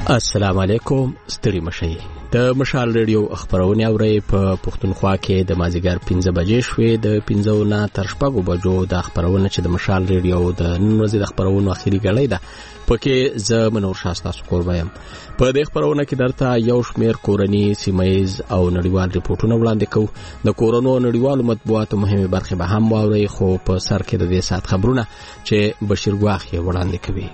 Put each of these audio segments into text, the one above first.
السلام علیکم. ستړي مشئ. د مشال ریډیو خبرونه اوري په پښتونخوا کې د مازیګر 15 بجې شوې د 15 نه تر 6 بجو د خبرونه چې د مشال ریډیو د نن ورځې د خبرونو اخیری غړې ده پکې ز منور شاستا سکور وایم. په دې خبرونه کې درته یو شمېر کورنی سیمایز او نړیوال ریپورتونه وړاندې کوو. د کورونو نړیوالو مطبوعاتو مهمه برخه به هم واوري، خو په سر کې د دې سات خبرونه چې بشیر ګواخي وړاندې کوي.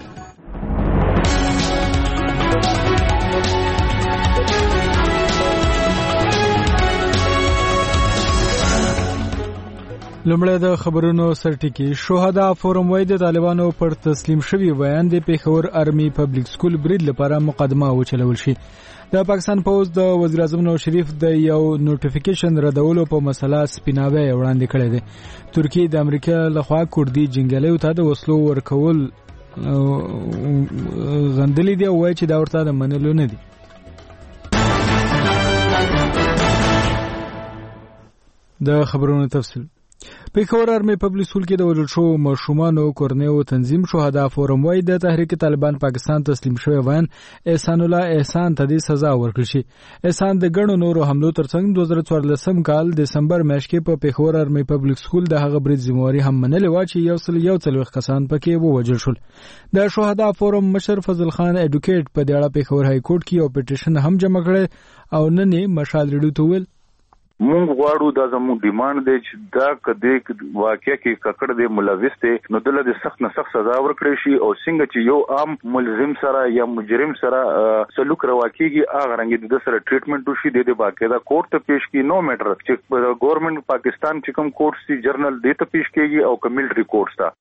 لمړی د خبرونو سرټکی. شهدا فورم وایي د طالبانو پر تسلیم شوی بیان د پیښور آرمی پبلک سکول برید لپاره مقدمه وچلول شي. د پاکستان پوز د وزیر اعظم نواز شریف د یو نوټیفیکیشن ردولو په مسله سپیناوی وړاندې کړی دی. ترکیه د امریکا لخوا کوردي جنگیالیو ته د وسلو ورکول غندلې دی او وایي چې دا ورته د منلو نه دي. د خبرونو تفصیل. پیښور آرمی پبلک سکول کې د ولول شو مشومانو کورنیو تنظیم شهدا فورم وایي د تحریک طالبان پاکستان تسلیم شوی وان احسان الله احسان ته د سزا ورکړل شي. احسان د ګڼو نورو حملو ترڅنګ 2014 کال دسمبر میاشت کې په پیښور آرمی پبلک سکول د هغه برید ذمہواری هم منلې و چې یو څلوي کسان پکې ووجل شول. د شهدا فورم مشر فضل خان اډوکیټ په دې اړه پیښور های کورټ کې یو پټیشن هم جمع کړ او نن مشال ریډیو ته ویل مونږ غواړو دا زموږ ډیماند دی چې دا کده واقعیا کې ککړ دی ملوث دی نو دله د سخت نه سخت سزا ورکړي شي او څنګه چې یو عام ملزم سره یا مجرم سره سلوک رواکیږي هغه رنګ د سره ټریټمنټ وشي د باقاعده کورټ ته پیش کی نو میټر چې ګورنمنت پاکستان چې کوم کورټ سي جرنل دی ته پیش کیږي او کمیلټری کورټ ته.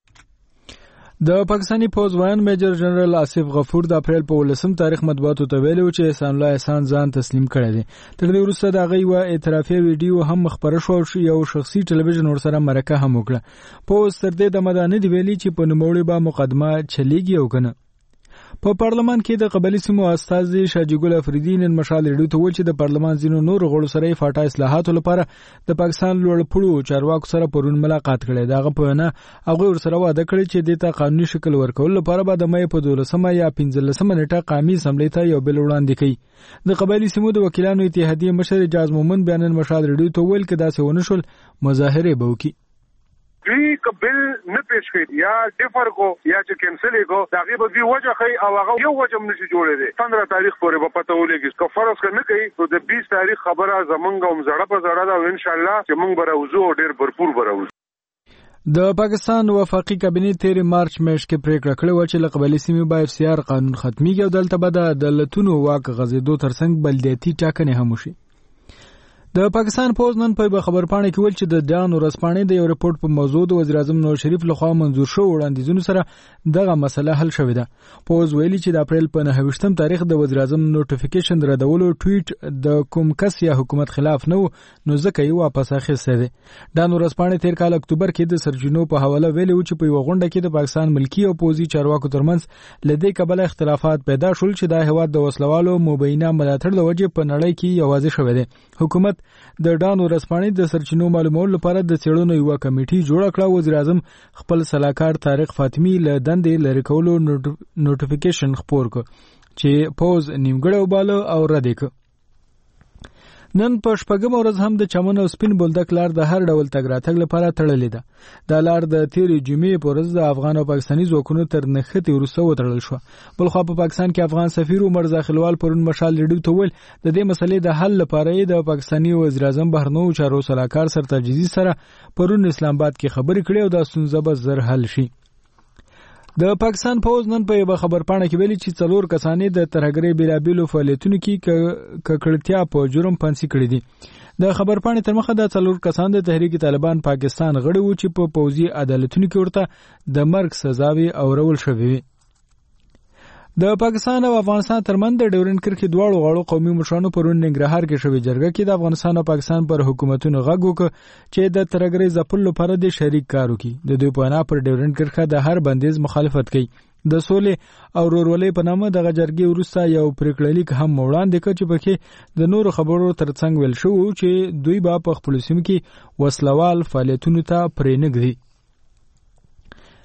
د پاکستانی پوز وایي میجر جنرال آصف غفور د اپریل په 19 تاریخ مطبوعاتو ته ویلو چې احسان الله احسان ځان تسلیم کړی دی. تر دې وروسته د غي و اعترافي ویډیو هم خبره شو او یو شخصي ټلویزیون ورسره مرکه هم وکړه. پوز تر دې د مدانه دی ویلي چې په نوموړي به مقدمه چلیږي او کنه. په پارلمان کې د قبلي سیمو استازي شاجي ګل افریدي نن مشال ریډیو ته ویل چې د پارلمان ځینو نور غړو سره فاټا اصلاحاتو لپاره د پاکستان لوړ پړو چارواکو سره پرون ملاقات کړي. داغه په نه هغه ورسره وعده کړی چې د تا قانوني شکل ورکول لپاره به د مې په 12 یا 15 نیټه قومي اسمبلی ته یو بل وړاندې کړي. د قبلي سیمو د وکیلانو اتحادیه مشر اجاز مومن بیان مشال ریډیو ته ویل چې دا څه ونه شول مظاهره به وکړي. دوی کبل نه پیش کړي یا ډیفر کو یا چې کینسل کو دغه به دی وجه خي او هغه یو وجه نشي جوړې دي 15 تاریخ پورې په پته ولګي که فرض کنه کوي نو د 20 تاریخ خبره زمونږ هم زړه په زړه دا ان شاء الله چې مونږ براوزو ډیر भरपूर براوزو. د پاکستان وفاقي کابینه 13 مارچ میاشت کې پریکړه کړې و چې لقبلي سیمې باید FCR قانون ختميږي او دلته به د دولتونو واک غزیدو ترڅنګ بلدیاتي ټاکنې هم وشي. د پاکستان پوز نن په خبر پاڼه کې ویل چې د جان ورسپانې د یو ریپورت په موضوع د وزیر اعظم نواز شریف لخوا منظور شو وړاندیزونو سره دغه مسله حل شوې ده. پوز ویلي چې د اپریل په 9 تاریخ د وزیر اعظم نوټیفیکیشن ردولو ټویټ د کوم کس یا حکومت خلاف نه نو ځکه یې واپس اخیسته ده. جان ورسپانې تیر کال اکتوبر کې د سرجنو په حواله ویلي و چې په یو غونډه کې د پاکستان ملکی او پوزي چارواکو ترمنځ لدې کبل اختلافات پیدا شول چې د هواد د وسلوالو مبینه ملاتړ د وجې په نړۍ کې یوازې شوې ده. حکومت د ډان ورسپانې د سرچینو معلومولو لپاره د څېړنو یو کمیټي جوړ کړه. وزیر اعظم خپل صلاحکار طارق فاطمی له دندې لری کولو نوټیفیکیشن خپور ک چې پوز نیمګړی وباله او رد ک. نن په شپږم ورځ هم د چمن او سپین بولدک لار د هر ډول تګ راتګ لپاره تړلې ده. دا لار د تیرې جمعې په ورځ د افغان او پاکستاني ځواکونو تر نښتې وروسته وتړل شو. بلخوا په پاکستان کې افغان سفیر عمر ځاخلوال پرون مشال ریډیو ته ویل د دې مسلې د حل لپاره د پاکستاني وزیر اعظم بهرنیو چارو صلاحکار سرتاج عزیز سره پرون اسلام آباد کې خبرې کړې او دا ستونزه به زر حل شي. د پاکستان پوز نن په خبر پاڼه کې ویلي چې 4 کسانې د ترهګرۍ بیلابیلو فعالیتونو کې ککړتیا په جرم پنسي کړې دي. د خبر پاڼې تر مخه د 4 کسان د تحریک طالبان پاکستان غړي وو چې په پوزي عدالتونو کې ورته د مرګ سزاوي اورول شوې. د پاکستان او افغانستان ترمنځ د ډیورنډ کرښې دواړو غاړو قومي مشرانو پرون ننګرهار کې شوې جرګه کې د افغانستان او پاکستان پر حکومتونو غږ وکړ چې د ترهګرۍ ځپلو لپاره د شریک کار وکړي. د دوی په انا پر ډیورنډ کرښه د هر بندیز مخالفت کوي. د سولې او ورورولۍ په نامه دغه جرګې وروسته یو پریکړه لیک هم وړاندې کړ چې پکې د نورو خبرو ترڅنګ ویل شو چې دوی به په خپل سیمه کې وسلوال فعالیتونو ته پرې نه ږدي.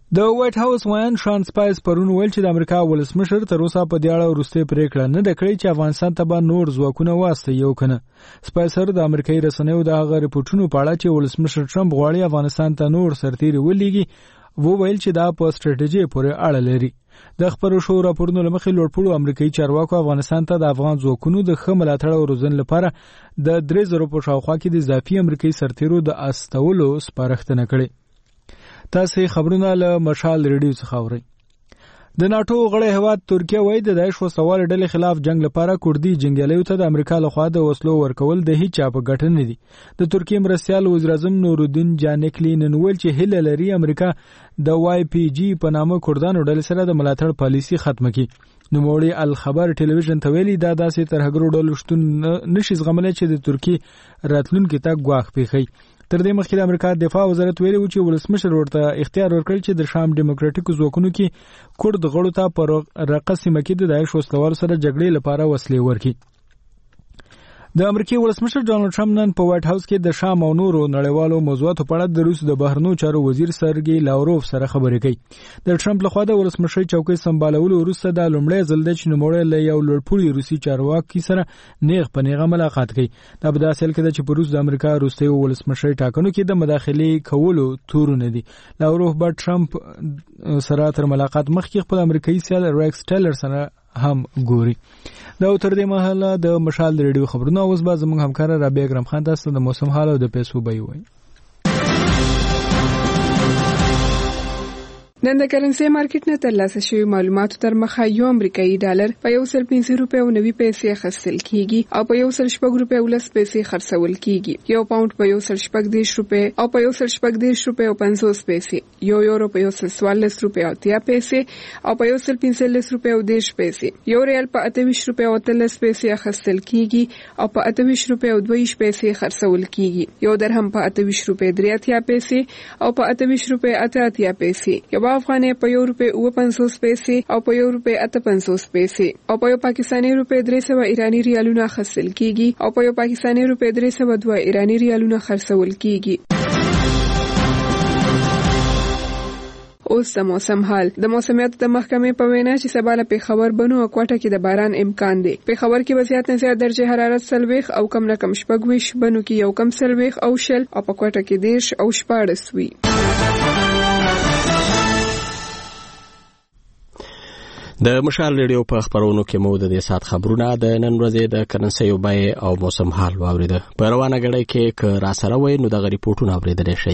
د وایټ هاوس وایان شان سپایس پرون ویل چې د امریکا ولسمشر تر اوسه په دې اړه وروستۍ پریکړه نه ده کړې چې افغانستان ته به نور ځواکونه واستوي یو کنه. سپایسر د امریکایي رسنیو د هغه ریپورټونو په اړه چې ولسمشر ټرمپ غواړي افغانستان ته نور سرتیري ولېږي وویل چې دا په ستراتیژي پورې اړه لري. د خبرو شو راپورونو لمخې لوړپوړو امریکایي چارواکو افغانستان ته د افغان ځواکونو د ښه ملاتړ او روزنې لپاره د 3,000 په شاوخوا کې د اضافي امریکایي سرتیرو د استولو سپارښتنه کړې. تاسو خبرونه له مشال ریډیو څخه اورئ. د ناتو غړی هیواد ترکیه وایي د داعش وسوال ډلې خلاف جنگ لپاره کوردي جنگیالیو ته د امریکا لخوا د وسلو ورکول د هیڅ چا په ګټه نه دي. د ترکیه مرستیال وزیر اعظم نورالدین جانکلی نن ویل چې هیله لري امریکا د واي پی جی په نامه کوردانو ډلې سره د ملاتړ پالیسي ختمه کړي. نوموړي الخبر ټلویزیون ته ویلي دا داسې ترهګرو ډلو شتون نشي زغملی چې د ترکیه راتلونکي ته ګواښ پیښي. تر دې مخکې د امریکا دفاع وزارت ویلي و چې ولسمشر ورته اختیار ورکړي چې د شام ډیموکراټیکو ځواکونو کې کورد غړو ته پر رقه سیمه کې د داعش وسلوالو سره جګړې لپاره وسلې ورکړي. د امریکای ولسمشر ډونالد ټرمپ نن په وایټ هاوس کې د شام او نورو نړیوالو موضوعاتو په اړه د روس د بهرنیو چارو وزیر سرګي لاوروف سره خبرې کوي. د ټرمپ لخوا د ولسمشر چوکۍ سمبالولو وروسته د لومړی ځل دی چې نوموړی له یو لوړپوړي روسي چارواکي سره نیغ په نیغه ملاقات کوي. دا په داسې حال کې ده چې په روس د امریکا وروستیو ولسمشر ټاکنو کې د مداخلې کولو تورونه دي. لاوروف به ټرمپ سره تر ملاقات مخکې خپل امریکایي سیال ریکس ټیلر سره هم ګوري. دا تر دې مهاله د مشال ریډیو خبرونه اوس به زموږ همکار رابعه اکرم خان تاسو د موسم حال او د پیسو بیه وایي. نن د کرنسي مارکیټ نه ترلاسه شوی معلوماتو تر مخه یو امریکایي ډالر په 1.50 روپیو 90 پیسې اخیستل کیږي او په 1.40 روپیو 10 پیسې خرڅول کیږي. یو پاوند په 1.40 روپیو او په 1.40 روپیو 50 پیسې، یو یورو په 1.44 روپیو 30 پیسې او په 1.45 روپیو 10 پیسې، یو ریال په 28 روپیو 30 پیسې اخیستل کیږي او په 28 روپیو 20 پیسې خرڅول کیږي. یو درهم په 28 روپیو 83 پیسې او په 28 روپیو 88 پیسې، افغاني په یو روپے 50 پیسې او په یو روپے 58 پیسې او په یو پاکستاني روپے 300 ایرانی ریالونه خرڅل کیږي او په یو پاکستاني روپے 302 ایرانی ریالونه خرڅول کیږي. اوس د موسم حال. د موسمیات د محکمې په وینا چې سبا له پیښور بنو او کوټه کې د باران امکان دی. پیښور کې به زیات نه زیات درجه حرارت 40 او کم نه کم 26، بنو کې یو کم 40 او شل او په کوټه کې 10 او 14 وي. د مشال ریډیو په خبرونو کې مو د دې سات خبرونه د نن ورځې د کرنسي بیه او موسم حال واوریده. په روانه غړې کې ک را سره وای نو د ریپورتونو اوریدل شي.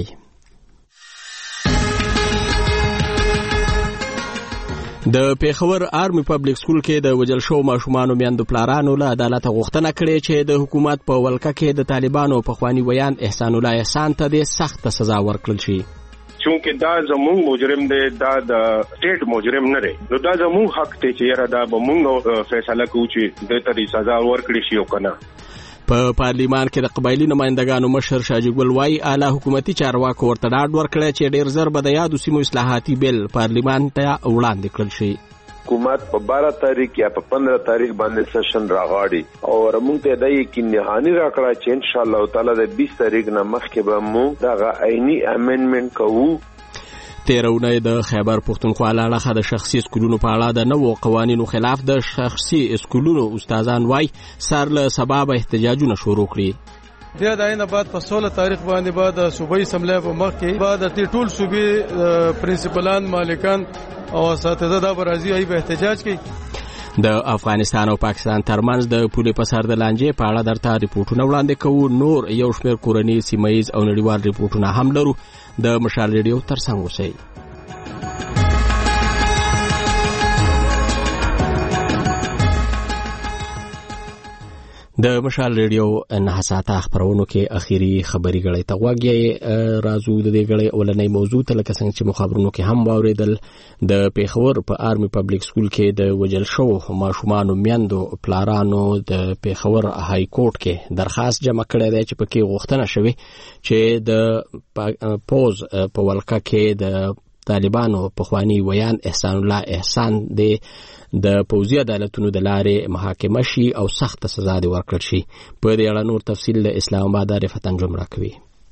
د پیښور آرمي پبلک سکول کې د وجل شو ماشومان میاندو پلارانو له عدالت غوښتنه کړې چې د حکومت په ولکه کې د طالبانو په خواني ویان احسان الله احسان ته د سخت سزا ورکړل شي. چونکه دا زموږ مجرم دی، دا د سټیټ مجرم نه دی، نو دا زموږ حق دی چې یاره دا به موږ فیصله کوو چې د ترې سزا ورکړي شي او کنه. په پارلیمان کې د قبایلی نمائندګانو مشر شاجي ګل وايي اعلی حکومتي چارواکو ورته ډاډ ورکړی چې ډیر زر به د یادو سیمو اصلاحاتي بیل پارلیمان ته وړاندې کړل شي. حکومت په 12 تاریخ یا په 15 تاریخ باندې سیشن راغاړي او موږ ته د یقین نهانی راکړه چې ان شاء الله تعالی د 20 تاریخ نه مخکې به موږ دا عیني امندمنت کوو. تیرونه د خیبر پښتونخوا لاله د شخصي سکولونو په اړه د نوو قوانینو خلاف د شخصي سکولونو استادان وای سر له سبب احتجاجونه شروع کړي. بیا د عین بعد په 16 تاریخ باندې بعد صوبایي اسمبلی په مخ کې بعد د ټول صوبې پرنسپلان مالکان او اساتذه د برازي ای په احتجاج کوي. د افغانستان او پاکستان ترمنځ د پولې په سر د لانجې په اړه درته ریپورتونه وړاندې کوو. نور یو شمېر کورني سیمایي او نړیوال ریپورتونه هم لرو. د مشال ریډیو ترڅنګ اوسئ. د مشال ریډیو نه ساته خبرونو کې اخیری خبري غړې ته واګي رازو د دې غړې اولنې موضوع ته لکه څنګه چې مخابرونو کې هم واوریدل. د پیښور په آرمي پبلک سکول کې د وجل شو ماشومان میاندو پلارانو د پیښور های کورټ کې درخواست جمع کړی دی چې پکې غوښتنه شوه چې د پوز په ولکه کې د طالبانو په خواني ویان احسان الله احسان د پوځي عدالتونو د لارې محاکمه شي او سخت سزا دی ورکړل شي. په دې اړه نور تفصیل د اسلام آباد رفت انجام راکوي.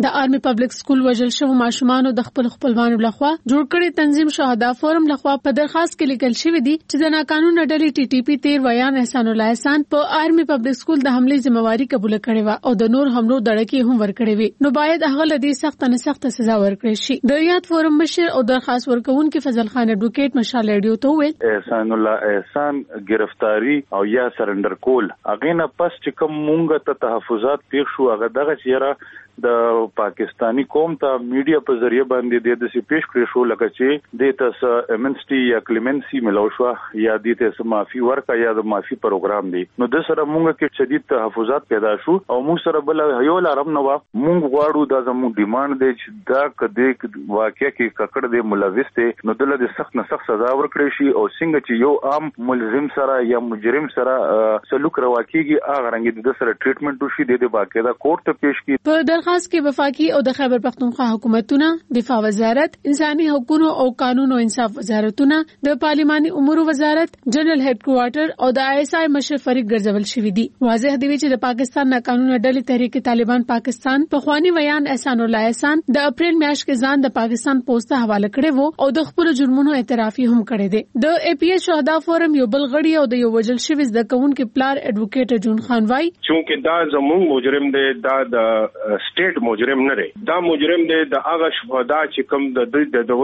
د آرمي پبلک سکول وژل شوو ماشومان د خپلوانو لخوا جوړ کړي تنظیم شهدا فورم لخوا په درخواست کې لیکل شوی دی چې د ناقانونه ډلې ټي ټي پی تیر ویان احسان الله احسان په آرمي پبلک سکول د حمله ذمہواری قبول کړې و او د نور حملو دړکی هم ورکړې وي، نو باید هغه لدی سخت نه سخت سزا ورکړي شي. د یاد فورم مشر او درخواست ورکوونکي فضل خان اډوکیټ مشال ریډیو ته ویل احسان الله احسان گرفتاری او یا سرندر کول اغه نه پس چې کوم مونږ ته تحفظات پیښ شو هغه دغه چیرې د پاکستانی قوم ته میډیا په ذریعہ باندې د څه پیښ کړی شو لکه چې د تاسو امنسټي یا کلیمنسي ملو شو یا د تاسو معافي ورکا یا د معافي پروګرام دی، نو د سره مونږ کې شدید تحفظات پیدا شو او موږ سره بل یو لارم نو مونږ غواړو دا زموږ ډیماند دی چې دا کده واقعیا کې ککړ دی ملوث دی نو دله د سخت نه سخت سزا ورکړي شي او څنګه چې یو عام ملزم سره یا مجرم سره سلوک روا کیږي هغه رنګ د سره ټریټمنټ وشي د باقاعده کورټ ته پیش کی. په درخواست کې وفاقي او د خیبر پختونخوا حکومتونه، دفاع وزارت، انساني حقوقو او قانون او انصاف وزارتونه، د پارلماني امور وزارت، جنرال هډ کوارټر او د آی اس آی مشر فریق ګرځول شوی دی. واضح دی چې د پاکستان ناقانونه ډلې تحریک طالبان پاکستان په خواني ویان احسان الله احسان د اپریل میاشت کې ځان د پاکستان پوسټ ته حواله کړی وو او د خپل جرمونو اعتراف هم کړی دی. د ای پی ایس شهدا فورم یو بل غړي او د یو وجل شوی د کونکو پلار ایڈوکیټ جون خان وای چې دا زموږ مجرم دی، دا د سټیټ مجرم نه دی، دا مجرم دی د هغه شهدا چې کوم د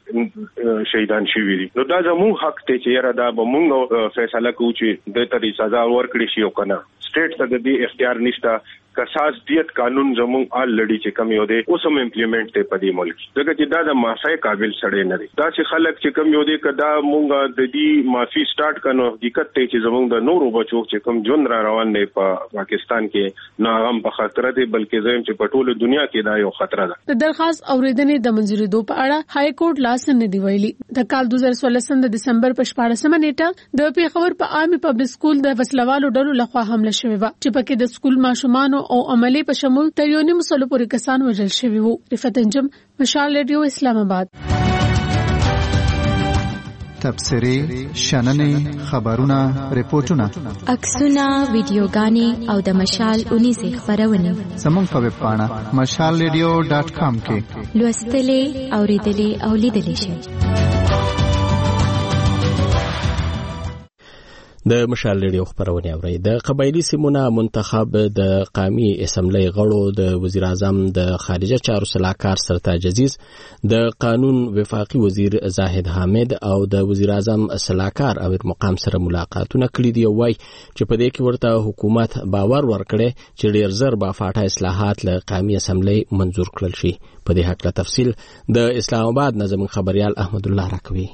وجه شهیدان شوی دي، نو دا زموږ حق ته چې یاره دا به موږ فیصله کوو چې د تری سزا ورکړي شي او کنه. سټیټ ته د دې اختیار نشته. قصاص دیت قانون زموږ آل لړی چې کم یو دی اوس هم امپلیمنٹ ته پدې ملک دغه چې دا د معافی قابل سړی نه دی. دا چې خلک چې کم یو دی کدا مونږه د دې معافی سٹارټ کنو حقیقت ته چې زموږ د نورو بچو چې کم جون را روان دی په پاکستان کې نه هم په خطر دی بلکې زم چې په ټوله دنیا کې دا یو خطر ده. د درخواست اوریدنې د منځوري دوه په اړه های کورټ لاس نه دی ویلي. د کال 2016 د دسمبر په 14مه نیټه د پیښور په آرمي پبلک سکول د وسلوالو ډلو لخوا حمله شوې و چې پکې د سکول ماشومان او عملی په شمول تر یو نیم سلو پورې کسان وژل شوي وو. رفعت انجم، مشال ریډیو، اسلام آباد. تبصرې، شننې، خبرونه، ریپورتونه، عکسونه، ویډیوګانې او د مشال 19 خبرونه زموږ په ویب پاڼه mashalradio.com کې لوستلې، اوریدلې او لیدلې شئ. د مشال ریډیو خبرونه اوري. د قبایلی سیمونه منتخب د قومي اسمبلی غړو د وزیر اعظم د خارجه چارو سلاکار سرتاج عزیز، د قانون وفاقي وزیر زاهد حامد او د وزیر اعظم سلاکار امیر مقام سره ملاقاتونه کړي دي. وای چې په دې کې ورته حکومت باور ورکړي چې ډیر زر با فاټه اصلاحات له قومي اسمبلی منزور کړل شي. په دې حق له تفصیل د اسلام آباد نظم خبريال احمد الله راکوي.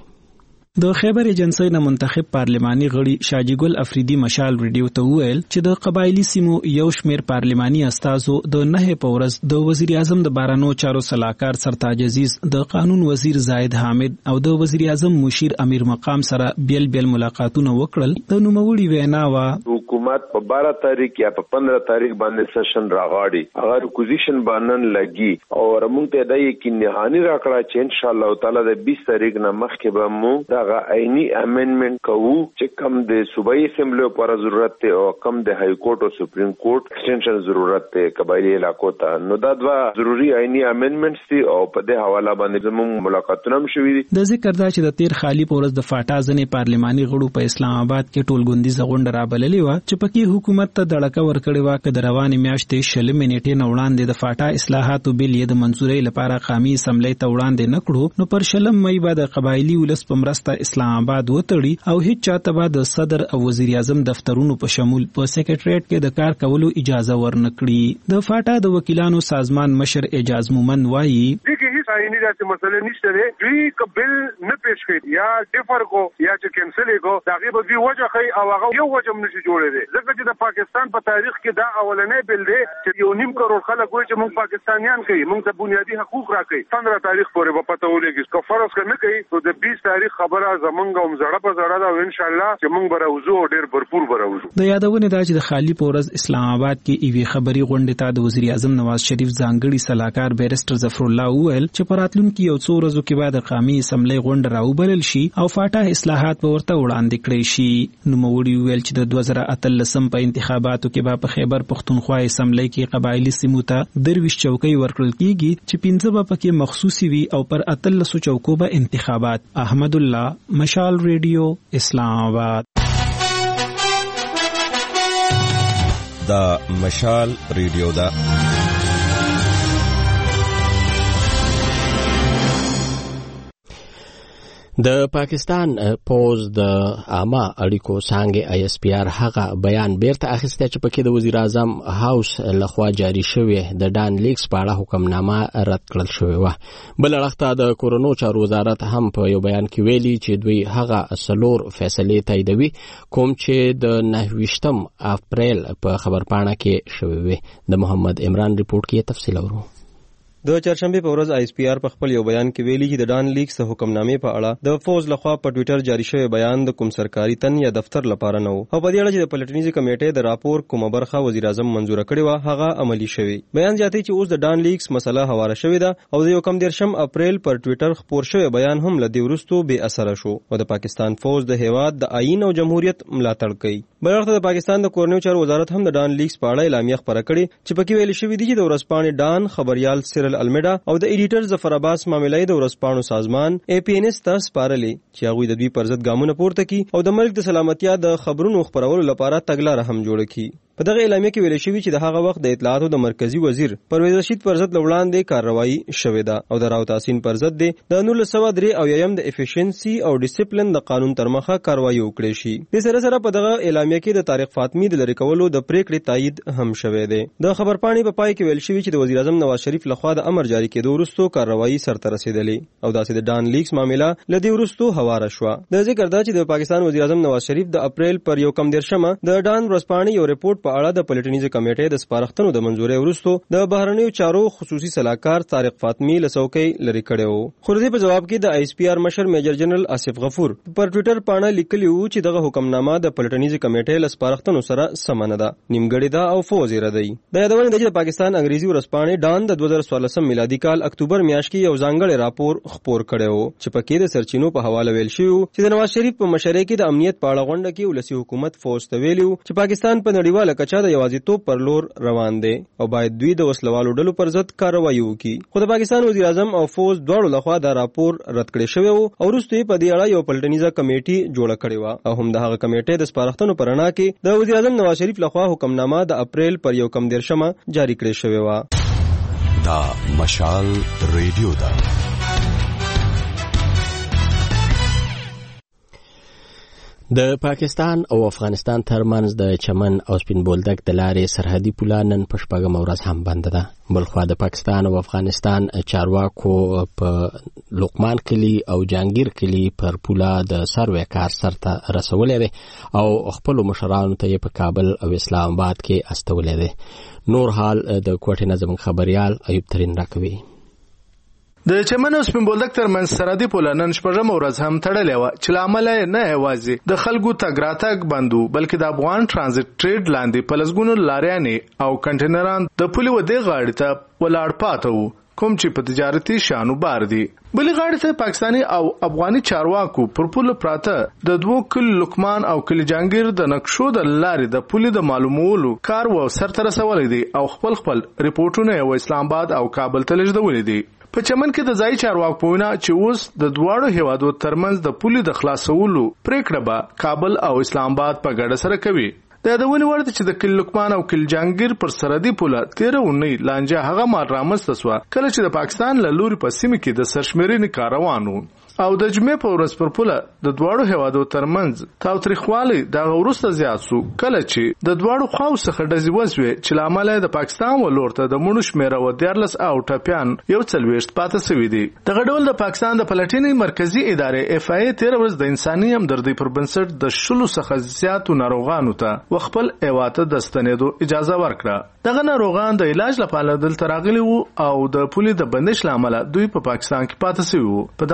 د خیبر ایجنسی نه منتخب پارلماني غړي شاجي ګل افریدي مشال ریډیو ته ویل چې د قبایلی سیمو یو شمیر پارلماني استازو د 9 په ورځ د وزیر اعظم د بارانو چارو سلاکار سرتاج عزیز، د قانون وزیر زاهد حامد او د وزیر اعظم مشیر امیر مقام سره بیل ملاقاتونه وکړل. د نوموړي وینا وا حکومت په 12 تاریخ یا په 15 تاریخ باندې سیشن راغاړي، هغه ریکوزیشن باندې لګي او موږ ته د یقین نهانی راکړه چې ان شاء الله تعالی د 20 تاریخ نه مخکې به موږ هغه عیني امندمنت کوو چې کم د صوبایي اسمبلی لپاره ضرورت ته او کم د های کورټ او سپریم کورټ ایکسټنشن ضرورت ته قبایلی علاقو ته. نو دا دوا ضروری عیني امندمنټس دي او په دې حواله باندې زموږ ملاقاتونه هم شوي دي. د ذکر دا چې د تیر خالی پورز د فاټا ځنې پارلماني غړو په اسلام آباد کې ټولګوندیزه غونډه رابللې و چې پکې حکومت ته دړکه ورکړې و چې د روانې میاشتې 16 منټې نه وړاندې د فاټا اصلاحاتو بیل یې د منځورۍ لپاره قومي اسمبلی ته وړاندې نکړو، نو پر 16 مې بعد قبایلی ولس په مرسته اسلام آباد وتړي او هیڅ چاته به د صدر او وزیر اعظم دفترونو په شمول په سیکریټریټ کې د کار کولو اجازه ورنکړي. د فاټا د وکیلانو سازمان مشر اعجاز مومن وایي آئینی داسې مسئله نشته دی. دوی که بل نه پیش کړي یا ډیفر کو یا چې کینسل کو دغه به دوی وجه خي او هغه یو وجه هم نشي جوړېدی، ځکه چې د پاکستان په تاریخ کې دا اولنې بل دی چې 1.5 کروڑ خلک وایي چې موږ پاکستانیان کوي، موږ ته بنیادی حقوق راکړي. 15 تاریخ پورې به پته ولګي که فرض کنه کوي نو د 20 تاریخ خبره زمونږ هم زړه په زړه دا ان شاء الله چې موږ به راوځو او ډېر भरपूर به راوځو. د یادونه دا چې د خالی پورز اسلام آباد کې ایوي خبري غونډه ته د وزیر اعظم نواز شریف ځانګړي سلاکار بیرسټر ظفر الله ویل چې په راتلونکي یو څو ورځو کې به د قومي اسمبلی غونډه راوبلل شي او فاټا اصلاحات به ورته وړاندې کړي شي. نوموړي وویل چې د 2013 په انتخاباتو کې به په خیبر پښتونخوا اسمبلی کې قبایلی سیمو ته 23 چوکۍ ورکړل کیږي چې 15 به پکې مخصوصي وي او پر 13 چوکو به انتخابات. احمد الله، مشال ریډیو، اسلام آباد. دا مشال ریډیو دا د پاکستان پوز د عامه اړیکو څانګې ISPR هغه بیان بیرته اخیسته چې پکې د وزیر اعظم هاوس لخوا جاری شوی د ډان لیکس په اړه حکمنامه رد کړل شوې و. بل اړخته د کورونو چارو وزارت هم په یو بیان کې ویلي چې دوی هغه 4 فیصلې تاییدوي کوم چې د 29 اپریل په خبرپاڼه کې شوی وي. د محمد عمران ریپورت کې تفصیل اورو. د چهارشنبه په ورځ ISPR په خپل یو بیان کې ویلي چې د ډان لیکس حکمنامې په اړه د فوز لخوا په ټوئیټر جاری شوی بیان د کوم سرکاري تن یا دفتر لپاره نه و او په دې اړه چې د پلټنیزي کمیټې د راپور کومه برخه وزیر اعظم منزور کړې و هغه عملی شوی. بیان زیاتوي چې اوس د ډان لیکس مسله حواله شوې ده او د 1 اپریل پر ټوئیټر خپور شوی بیان هم لدی ورستو بے اثر شو او د پاکستان فوز د هیواد د آئین او جمهوریت ملاتړ کوي. بلخ د پاکستان د کورنیو چارو وزارت هم د ډان لیکس په اړه اعلامیه خبره کړې چې پکې ویل شوی دی چې د ورځپاڼې ډان خبريال سیرل المیډا او د ایډیټر ظفر عباس معاملې د ورځپاڼو سازمان APNS ته سپارلې چې هغه د دوی پر ضد ګامونه پورته کړي او د ملک د سلامتیا د خبرونو خبرولو لپاره تګلاره هم جوړه کړي. په دغه اعلامیه کې ویل شوی چې د هغه وخت د اطلاعاتو د مرکزی وزیر پرویز رشید پر ضد وړاندې کاروایی شوې ده او د راو تحسین پر ضد د 1903 او یم د افیشنسي او ډیسپلین د قانون تر مخه کاروایی وکړي شي. د سره سره په دغه اعلامیه کې د طارق فاطمی د لری کولو د پریکړې تایید هم شوې ده. د خبرپاڼې په پای کې ویل شوی چې د وزیر اعظم نواز شریف لخوا د امر جاری کېدو وروسته کاروایی سرته رسیدلې او داسې د ډان لیکس معاملې لدی وروسته هواره شو. د ذکر دا چې د پاکستان وزیر اعظم نواز شریف د اپریل پر 1 د ډان ورځپاڼې یو ریپورت په اړه د پلټنیزي کمیټې د سپارښتنو د منزورۍ وروسته د بهرنیو چارو خصوصي سلاکار طارق فاطمی لسوکۍ لري کړو. خو د په جواب کې د ISPR مشر میجر جنرال آصف غفور پر ټوئیټر باندې لیکلی و چې دغه حکمنامه د پلټنیزي کمیټې لسپارښتنو سره سمانه ده، نیمګړې ده او فوز یې ردی. د یادونه د پاکستان انګریزي ورځپاڼې ډان د 2014 میلادي کال اکتوبر میاشت کې یو ځانګړی راپور خپور کړو چې پکې د سرچینو په حواله ویل شوی چې د نواز شریف په مشرۍ کې د امنیت په اړه غونډه کې ولسی حکومت فوز ته ویلو چې پاکستان په نړیواله کچه د یوازیتوب پر لور روان دي او باید دوی د وسلوالو ډلو پر ضد کاروایی وکړي. خو د پاکستان وزیر اعظم او فوز دواړو لخوا دا راپور رد کړی شوی او وروسته په دې اړه یو پلټنیزه کمیټه جوړه کړې و او هم د هغه کمیټې د سپارښتنو پر اړه کې د وزیر اعظم نواز شریف لخوا حکمنامه د اپریل پر 1 جاری کړی شوی و. دا مشال ریډیو دا د پاکستان او افغانستان ترمنځ د چمن او سپین بولدک د لارې سرحدي پوله نن په شپږم ورځ هم بند ده. بلخوا د پاکستان او افغانستان چارواکو په لقمان کلی او جانگیر کلی پر پوله د سروې کار سرته رسولې ده او خپل مشرانو ته په کابل او اسلام آباد کې استولې ده. نور حال د کوټې نظم خبريال ایوب ترين راکوي. د چمن او سپین بولدک ترمنځ سرحدي پوله نن شپږم ورځ هم تړلې و چې لامل نه یوازې د خلکو تګ راتګ بندو بلکې د افغان ترانزیت ټریډ لاندې په لسګونو لاریانې او کنټینران د پولې ودې غاړې ته ولاړ پاتې وو کوم چې په تجارتي شانو بار دي. بلې غاړې ته پاکستاني او افغاني چارواکو پر پوله پراته د دوو کل لقمان او کل جانگیر د نقشو د لارې د پولې د معلومولو کار و سرته رسولې دي او خپل ریپورټونه یو اسلام آباد او کابل ته لېږدولې دي. په چمن کې د ځای چارواکو په وینا چې اوس د دواړو هیوادو ترمنځ د پولې د خلاصولو پریکړه به کابل او اسلام آباد په ګډه سره کوي. د یادونې وړ ده چې د کل لقمان او کل جانگیر پر سرحدي پوله 13 اونۍ لانجه هغه مال رامنځته سوه کله چې د پاکستان له لوري په سیمه کې د سرشمېرنې کار روان و او د جمعې په ورځ پر پوله د دواړو هیوادو ترمنځ تاوتریخوالی دغه وروسته زیات سو کله چې د دواړو خواو څخه ډزې وسوې چې له امله د پاکستان ولور ته د مړو شمېره و 14 او ټپیان 41 پاتې سوي دي. دغه ډول د پاکستان د پلټنې مرکزی ادارې FIA 13 ورځ د انساني همدردۍ پر بنسټ د 10 څخه زیاتو ناروغانو ته خپل ایواته د ستنېدو اجازه ورکړه. دغه ناروغان د علاج لپاره دلته راغلي وو او د پولې د بندش له امله دوی په پاکستان کې پاتې سوي وو. په دغه ناروغانو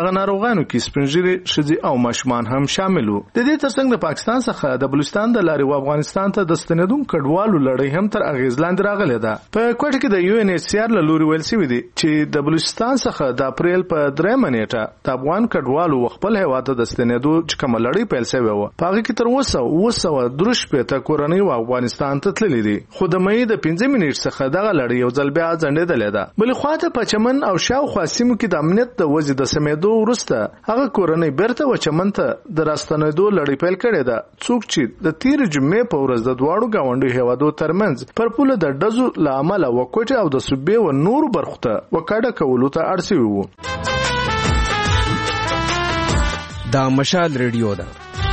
ناروغانو کې سپینږیري ښځې او ماشومان هم شامل وو. د دې ترڅنګ د پاکستان څخه د بلوچستان د لارې و افغانستان ته د ستنېدونکو کډوالو لړۍ هم تر اغیز لاندې راغلې ده. په کوټه کې د UNHCR له لوري ویل شوی دی چې د بلوچستان څخه د اپریل په 3 نیټه د افغان کډوالو خپل هیواد ته د ستنېدو چې کومه لړۍ پیل شوې وه په هغه کې تر اوسه دروش په کورنۍ و افغانستان ته تللې دي. خو د مې د 15 منټ څخه دغه لړۍ یو ځل بیا ځنډېدلې ده. بل خو ته په چمن او شاوخوا سیمو کې د امنیت د وضع د سمېدو وروسته هغه کورنۍ بیرته و چمن ته د راستنېدو لړۍ پیل کړې ده. څوک چې د تیر جمعې په ورځ د دواړو گاونډي هیوادو ترمنځ پر پوله د ډزو له امله وکوټه او د صوبې و نور برخو ته وکړه کولو ته اړ شوي وو. دا مشال ریډیو ده.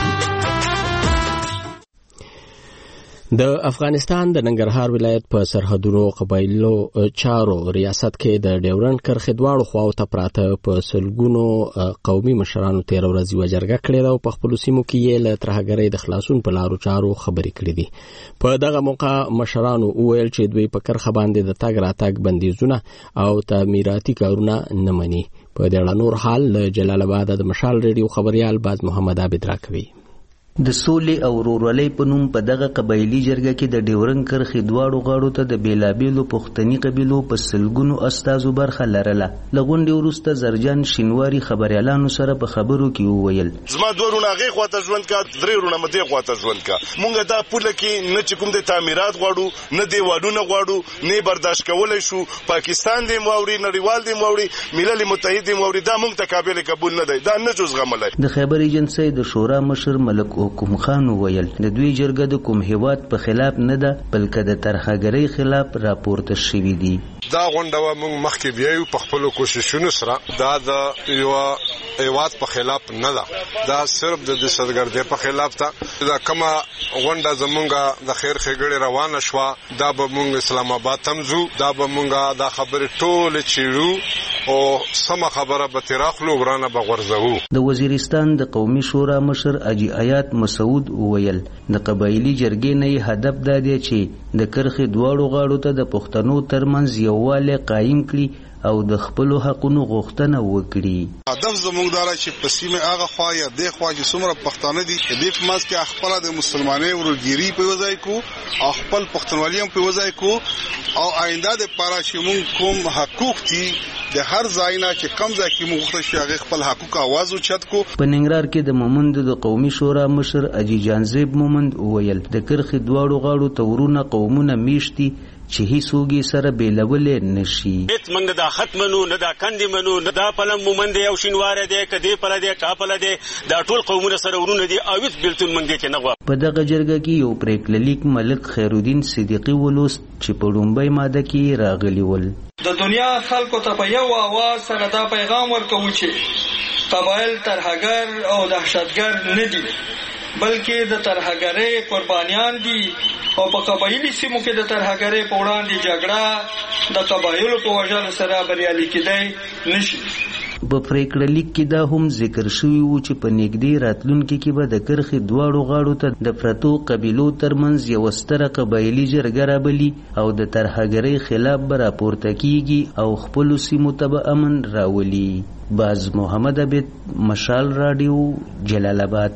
د افغانستان د ننګرهار ولایت په سرحدونو قبایلو چارو ریاست کې د ډیورنډ کرښې دواړو خواو ته پراته په سلګونو قومي مشرانو تیر ورځ یوه جرګه کړې ده او په خپلو سیمو کې یې له ترهګرۍ د خلاصون په لارو چارو خبرې کړې دي. په دغه موقع مشرانو وویل چې دوی په کرښه باندې د تګ راتګ بندیزونه او تعمیراتي کارونه نه مني. په دې اړه نور حال له جلال آباد د مشال ریډیو خبريال باز محمد عابد راکوي. د سولې او ورورولۍ په نوم په دغه قبایلي جرګه کې د ډیورنډ کرښې دواړو غاړو ته د بیلابیلو پښتني قبیلو په سلګونو استازو برخه لرله. له غونډې وروسته زرجان شینواري خبريالانو سره په خبرو کې وویل زما دوه رونه هغې خواته ژوند کا درې رونه مې دې خواته ژوند کا. مونږ دا پوله کې نه چې کوم د تعمیرات غواړو نه دیوالونه غواړو نه برداشت کولی شو. پاکستان دې مواوري نړیوال دې مواوري ملل متحد دې مواوري دا مونږ ته قابل قبول نه دی. دا نه جو زغملی. د خیبر ایجنسۍ د شورا مشر ملک حکم خان ویل د دوی جرګه د کوم هیواد په خلاف نه ده بلکې د ترهګرۍ خلاف راپورته شوي دي. دا غونډه موږ مخکې بیایو په خپلو کوششونو سره. دا د یو هیواد په خلاف نه ده. دا صرف د دهشتګردۍ په خلاف ده. دا کومه غونډه زمونږ د خیر ښېګړې روانه شوه دا به موږ اسلام آباد ته ځو. دا به موږ دا خبرې ټولې چیړو او سمه خبره به ترې راخلو ورانه به غورځوو. د وزیرستان د قومي شورا مشر اجي آیات مسعود وویل د قبایلي جرګې نه هدف دا دی چې د کرښې دواړو غاړو ته د پښتنو ترمنځ یووالی قایم کړي او د خپلو حقونو غوښتنه وکړي. هدف زموږ دا چې په سیمه هغه خوا یا دې خوا چې څومره پښتانه دي دې په منځ کې خپله د مسلمانۍ ورورګیري په یو ځای کو او خپل پښتونولي هم په یو ځای کو او آینده دپاره چې موږ کوم حقوق دي د هر ځای نه چې کم ځای کې موږ غوښتل چې هغې خپل حقوق اواز اوچت کو. په ننګرهار کې د مومندو د قومي شورا مشر اجي جانزیب مومند وویل د کرښې دواړو غاړو ته ورونه قومونه میشتي چې هیڅوک یې سره بیلولی نشي. هیڅ موږ دا خط منو نه دا کندې منو نه دا پلم مومند دی او شینواری دی که دې پله دی کا پله دی دا ټول قومونه سره ورونه دي او هیڅ بیلتون موږ کې نه غواړو. په دغه جرګه کې یو پریکړه لیک ملک خیرالدین صدیقي ولوست چې په لومړۍ ماده کې راغلي ول. د دنیا خلکو ته په یو اواز سره دا پیغام ورکوو چې قبایل ترهګر او دهشتګر نه دي بلکې د ترهګرۍ قربانیان دي او په قبایلي سیمو کې د ترهګرۍ په وړاندې جګړه د قبایلو په وژلو سره بریالي کېدی نشي. په پریکړه لیک کې دا هم ذکر شوی و چې په نږدې راتلونکي کې به د کرښې دواړو غاړو ته د پرتو قبیلو ترمنځ یوه ستره قبایلي جرګه رابلي او د ترهګرۍ خلاف به راپورته کیږي او خپلو سیمو ته به امن راولي. باز محمد عبید مشال راډیو جلال آباد.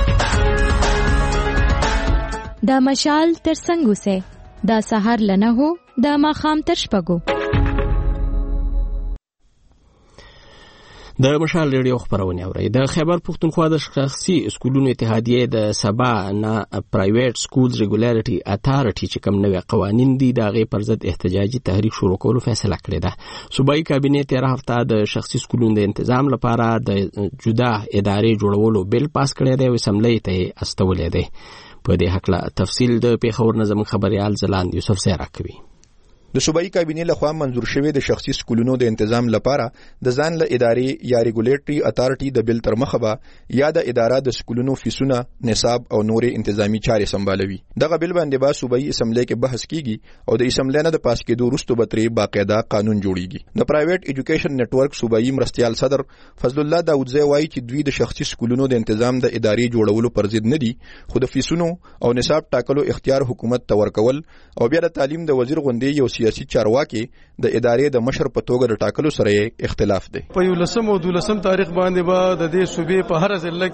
دا مشال تر څنګه سه دا سحر لنه هو دا ماخام تر شپږو. د مشال ریډیو خبرونه اوري. د خیبر پښتونخوا د شخصي سکولونو اتحادیه د سبا نه پرایویټ سکولز ریګولیټی اتارټی چې کوم نوې قوانین دي د غي پر ضد احتجاجي تحریک شروع کولو فیصله کړې ده. صوبایي کابینه 13 هفته د شخصي سکولونو د تنظیم لپاره د جدا ادارې جوړولو بل پاس کړی دی او اسمبلی ته استولې دی. په دې حق له تفصیل د پیښور نظم خبريال زلاند یوسف زیرا کوي. د صوبایي کابینې لخوا منظور شوی د شخصي سکولونو د تنظیم لپاره د ځان له ادارې یا ریګولیټري اتارټي د بل تر مخه به یا د اداره د سکولونو فیسونه نصاب او نورې انتظامی چارې سمبالوي. دغه بل باندې به صوبایي اسمبلی کې بحث کیږي او د اسمبلی نه د پاس کېدو وروسته به ترې باقاعده قانون جوړیږي. د پرایویټ ایجوکیشن نتورک صوبایي مرستیال صدر فضل الله داودزی وایي چې دوی د شخصي سکولونو د تنظیم د ادارې جوړولو پر ضد نه دي خو د فیسونو او نصاب ټاکلو اختیار حکومت ته ورکول او بیا د تعلیم د وزیر غوندې یو سیاسي چارواکي د ادارې د مشر په توګه د ټاکلو سره اختلاف دی. په 11 او 12 تاریخ باندې به د دې صوبې په هر ضلع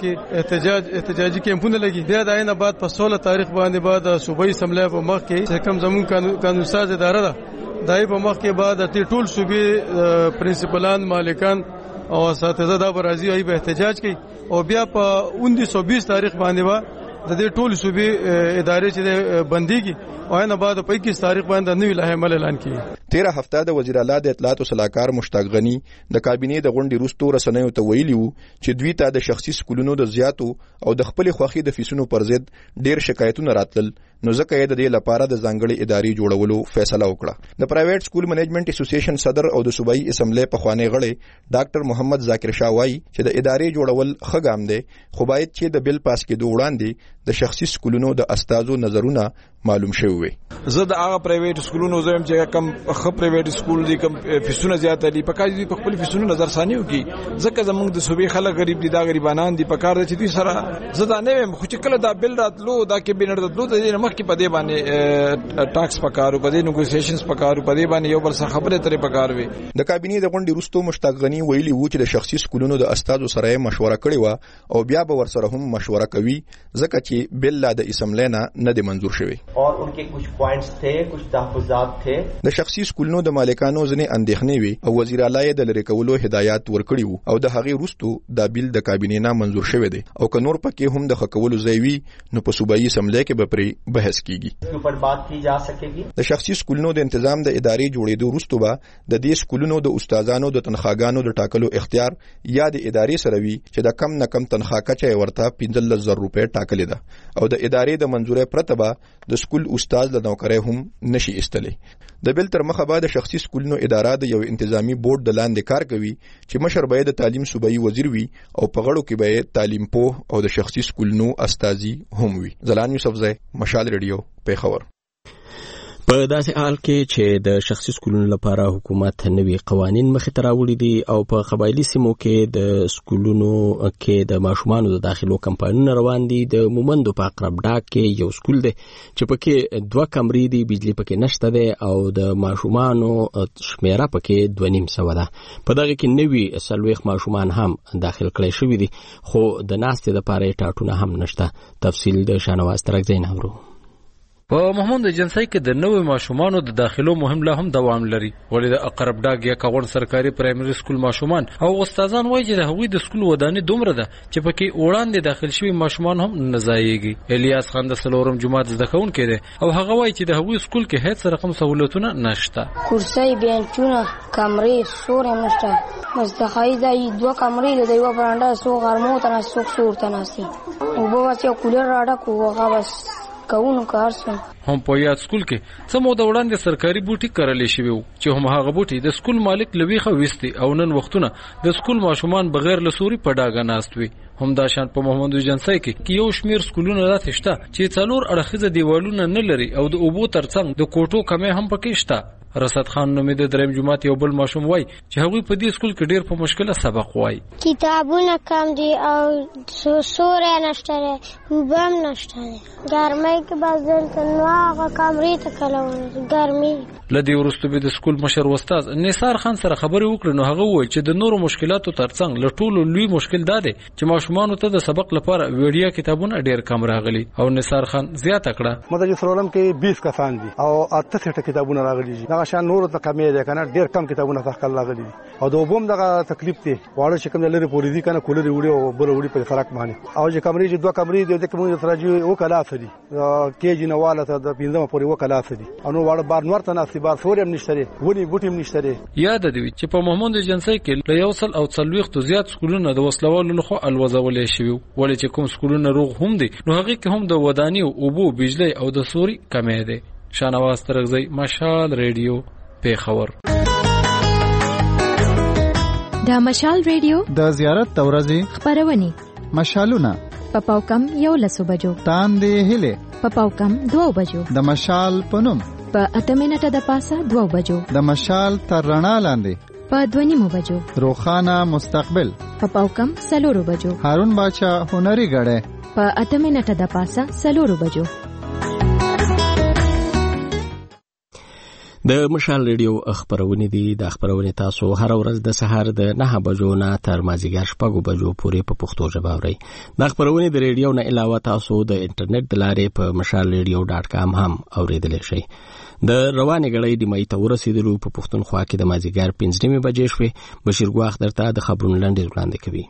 کې احتجاجي کیمپونه لګي. بیا د عین بعد په 16 تاریخ باندې به د صوبایي اسمبلی په مخ کې کوم زمون قانون ساز اداره ده دای په مخ کې بعد د ټول صوبې پرنسپلان مالکان او اساتذه دا برازي ای به احتجاج کوي او بیا په 1920 تاریخ باندې به د دې ټول صوبې ادارې چې بنديږي او نه بعد په 21 تاریخ باندې نوې لایحه عمل اعلان کړي. 13 هفته د وزیر اعلی د اطلاعات او صلاحکار مشتاق غنی د کابینې د غونډې وروسته رسنیو ته ویلي وو چې دوی ته د شخصي سکولونو د زیاتو او د خپل خوخي د فیسونو پر ضد ډیر شکایتونه راتلل، نو ځکه یې د دې لپاره د ځانګړي ادارې جوړولو فیصله وکړه. د پرایویټ سکول منیجمنت اسوسییشن صدر او د صوبایي اسمبلی په خوانی غړي ډاکټر محمد ذاکر شاه وایي چې د ادارې جوړول ښه ګام دی، خو باید چې د بل پاس کېدو وړاندې د شخصي سکولونو د استادو نظرونه معلوم شوي وي. زه د هغه پرایویټ سکولونو زم چې کم ښه پرایویټ سکول دي کم فیسونه زیات دي په کاږي په خپل فیسونو نظر ثانیو کې ځکه زمونږ د صوبې خلک غریب دي دا غریبانان دي په کار دي چې دوی سره زه دا نه ویم خو چې کله دا بل راتلو دا کې بنر راتلو د مخ کې په دې باندې ټاکس پکارو په دې نیګوسییشنز پکارو په دې باندې یو بل څه خبره ترې پکار وي. د کابینې د غونډې وروسته مشتاق غنی ویلي وو چې د شخصي سکولونو د استادو سره مشوره کړې و او بیا به ورسره هم مشوره کوي ځکه چې بل لا د اسمبلی نه دی منظور شوی. اور ان کے کچھ پوائنٹس تھے، کچھ تحفظات تھے. د شخصي سکولونو د مالکانو ځنې اندېښنې وي او وزیر اعلی د لری کولو هدایت ورکړي وو او د هغې وروسته دا بیل د کابینې نه منظور شوی دی او که نور پکې هم د خکولو ځای وي نو په صوبایي اسمبلی کې به پرې بحث کیږي. پر بات کی جا سکےږي. د شخصي سکولونو د تنظیم د ادارې جوړېدو وروسته به د دې سکولونو د استادانو د تنخواګانو د ټاکلو اختیار یا د ادارې سره وي چې د کم نه کم تنخواه کچه ورته 15,000 روپۍ ټاکلې ده او د ادارې د منظورۍ پرته به د سکول استاد له نوکرۍ هم نشي ایستلی. د بل تر مخه به د شخصي سکولونو اداره د یو انتظامی بورډ د لاندې کار کوي چې مشر به د تعلیم صوبایي وزیر وي او په غړو کې به تعلیم پوه او د شخصي سکولونو استاذي هم وي. زلان یوسفزی، مشال ریډیو، پیښور. په داسې حال کې چې د شخصي سکولونو لپاره حکومت نوي قوانين مخې ته راوړي دي او په قبایلی سیمو کې د سکولونو کې د ماشومانو د داخلو کمپاینونه روان دي. د مومندو په اقرب ډاک کې یو سکول دی چې پکې 2 کمرې دي، بجلی پکې نشته ده او د ماشومانو شمیره پکې 2.5 ده. په دغه کې نوي 40 ماشومان هم داخل کړي شوی دي خو د ناستې لپاره ټاټونه هم نشته. تفصیل د شانواز ترکزین اورو. په محمود ایجنسی کې د نوې ماشومانو د داخلو مهم لا هم دوام لري، ولې د اقرب ډاګ یا کاغون سرکاري پرایمري سکول ماشومان او استادان وایي چې د هغوی د سکول ودانې دومره ده چې پکې وړاندې داخل شوي ماشومان هم نه ځایږي. الیاس خان د څلورم جماعت زده کوونکی دی او هغه وایي چې د هغوی سکول کې هیڅ رقم سہولتونه نشته. کرسۍ، بینچونه، کمرې، سوري نشته. مستخای ځای 2 کمرې د یو برانډه سو غرمو ته نه سو ته ناسي او به چې کولر راډه کوه بس کوونو کار سم. هم په یاد سکول کې څه مو د وړاندې سرکاري بوټي کرلې شوی وو چې هم هغه بوټي د سکول مالک لويخه وستي او نن وختونه د سکول ماشومان بغیر لسوري په ډاګه ناست وي. هم دا شان په محمود ایجنسی کې یو شمیر سکولونه راته شته چې 4 اړخیزه دیوالونه نه لري او د اوبو ترڅنګ د کوټو کمې هم پکې شته. رسد خان نومې د دریم جماعت یو بل ماشوم وای چې هغوی په دې سکول کې ډیر په مشکله سبق وای. کتابونه کم دي او سوري نشته، وبم نشته، ګرمۍ کې بازل کنه هغه کمرې ته کلو ګرمي. لدی ورستو به د سکول مشر استاد نثار خان سره خبرې وکړې نو هغه وای چې د نورو مشکلاتو ترڅنګ له ټولو لوی مشکل دا دی چې ماشومان ته د سبق لپاره ویډیو کتابونه ډیر کم راغلي. او نثار خان زیاته کړه مدرسې سرولم کې 20 کسان دي او 8 کتابونه راغلي دي. شان نور ته کمې ده کنه ډیر کم کتابونه تخکل راغلي دي او د وبم دغه تکلیف ته واړه چې کوم لري پوری دي کنه کولر وړي او بل وړي په فرق باندې او چې کمرې چې 2 کمرې دي د کوم سره جو وکاله دي کېجی نه واله ته د 15 پورې وکاله دي او نو واړه بار نور ته ناسي بار سوریم نشته ونی بوټیم نشته. یاد دی چې په محمود ایجنسی کې له 140 زیات سکولونه د وسلوالو لخوا الوزولې شوی ولې چې کوم سکولونه روغ هم دي نو هغه کې هم د ودانی او اوبو بجلی او د سوري کمې ده. شانواز ترغزی، مشال ریډیو، پیښور. د مشال ریډیو د زیارت تورځي خبرونه مشالونه په پاوکم 11 بجو تاندې هله په پاوکم 2 بجو د مشال پنوم په 8 منټه د پاسه 2 بجو د مشال تر رڼا لاندې په 2 بجو روخانه مستقبل په پاوکم 4 بجو هارون باچا هنري غړې په 8 منټه د پاسه 4 بجو. د مشال ریډیو خبرونه دي. د خبرونه تاسو هر ورځ د سهار د 9 بجو نه تر مازیګر 6 بجو پورې په پښتو ژبه اورئ. د خبرونه د ریډیو نه علاوه تاسو د انټرنیټ د لارې په mashalradio.com هم اوریدلی شئ. د روانې غړې د مې ته ورسېدلو په پښتونخوا کې د مازیګر 5 بجې شوې. بشیر ګواخ درته د خبرونو لاندې وړاندې کوي.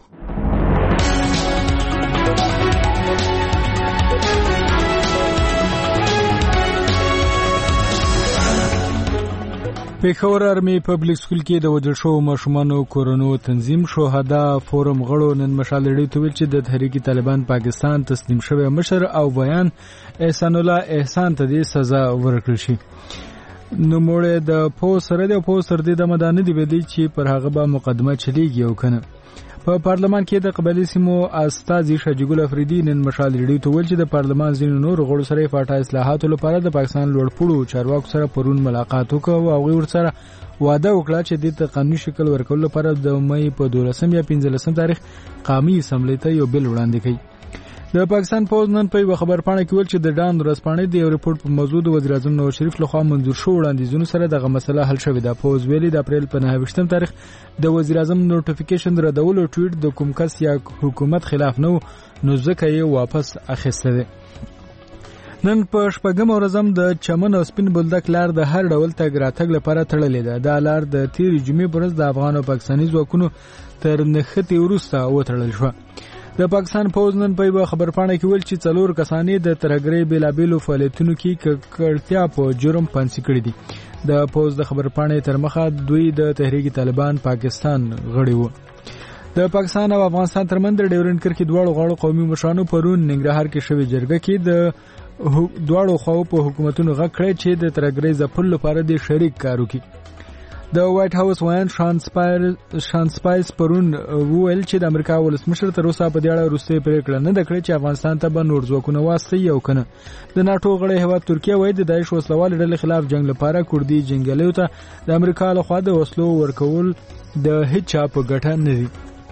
پیښور آرمي پبلک سکول کې د وژل شوو ماشومانو کورونو تنظیم شهدا فورم غړو نن مشال ریډیو ته ویل چې د تحریک طالبان پاکستان تسلیم شوی مشر او بیان احسان الله احسان ته د سزا ورکړل شي. نو موږ د پوس سره د پوس تر دې د مدانه دی ویلي چې پر هغه به مقدمه چلیږي او کنه. په پارلمان کې د قبایلی سیمو استازي شجګل افریدي نن مشال ریډیو ته ویل چې د پارلمان ځینو نور غړو سره فاټا اصلاحاتو لپاره د پاکستان لوړپوړو چارواکو سره پرون ملاقات وکړ او ورسره وعده وکړه چې د قانوني شکل ورکولو لپاره د مې په 12 یا 15 تاریخ قومي اسمبلی ته یو بل وړاندې کړي. د پاکستان پوز نن په خبر پاڼه کې ویل چې د ډان ورځپاڼې د یو ریپورت په موضوع د وزیر اعظم نواز شریف لخوا منظور شو وړاندیزونو سره دغه مسله حل شوې ده. پوز ویلي د اپریل په 29 تاریخ د وزیر اعظم نوټیفیکیشن ردولو ټویټ د کوم کس یا حکومت خلاف نو ځکه یې واپس اخیسته ده. نن په شپږم ورځم د چمن او سپین بولدک لار د هر ډول تګ راتګ لپاره تړلې ده. دا لار د تیر جمعې پر ورځ د افغان او پاکستاني ځواکونو تر نښتې وروسته وتړل شو. د پاکستان پوز نن په خبرپاڼه کې ویل چې 4 کسانې د ترهګرۍ بیلابیلو فعالیتونو کې ککړتیا په جرم پانسي کړي دي. د پوز د خبرپاڼې تر مخه دوی د تحریک طالبان پاکستان غړي وو. د پاکستان او افغانستان ترمنځ د ډیورنډ کرښې دواړو غاړو قومي مشرانو پرون ننګرهار کې شوې جرګه کې د دواړو خواو په حکومتونو غږ کړی چې د ترهګرۍ ځپلو لپاره د شریک کار وکړي. د وایټ هاوس وایان شان سپایس پرون وویل چې د امریکا ولسمشر تر اوسه په دې اړه وروستۍ پریکړه نه ده کړې چې افغانستان ته به نور ځواکونه واستوي او کنه. د ناټو غړی هیواد ترکیه وایي د داعش وسلوال ډلې خلاف جنگ لپاره کردي جنګیالیو ته د امریکا لخوا د وسلو ورکول د هیڅ چا په ګټه نه دي.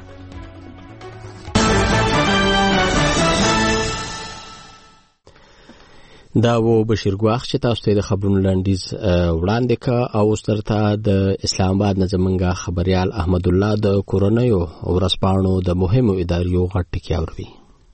دا و بشیر ګواخ چې تاسو ته د خبرونو لاندیز وړاندې کا او سترته د اسلام آباد نظمنګا خبريال احمد الله د کورونیو ورسپانو د مهمو اداریو غټ ټکی اوري.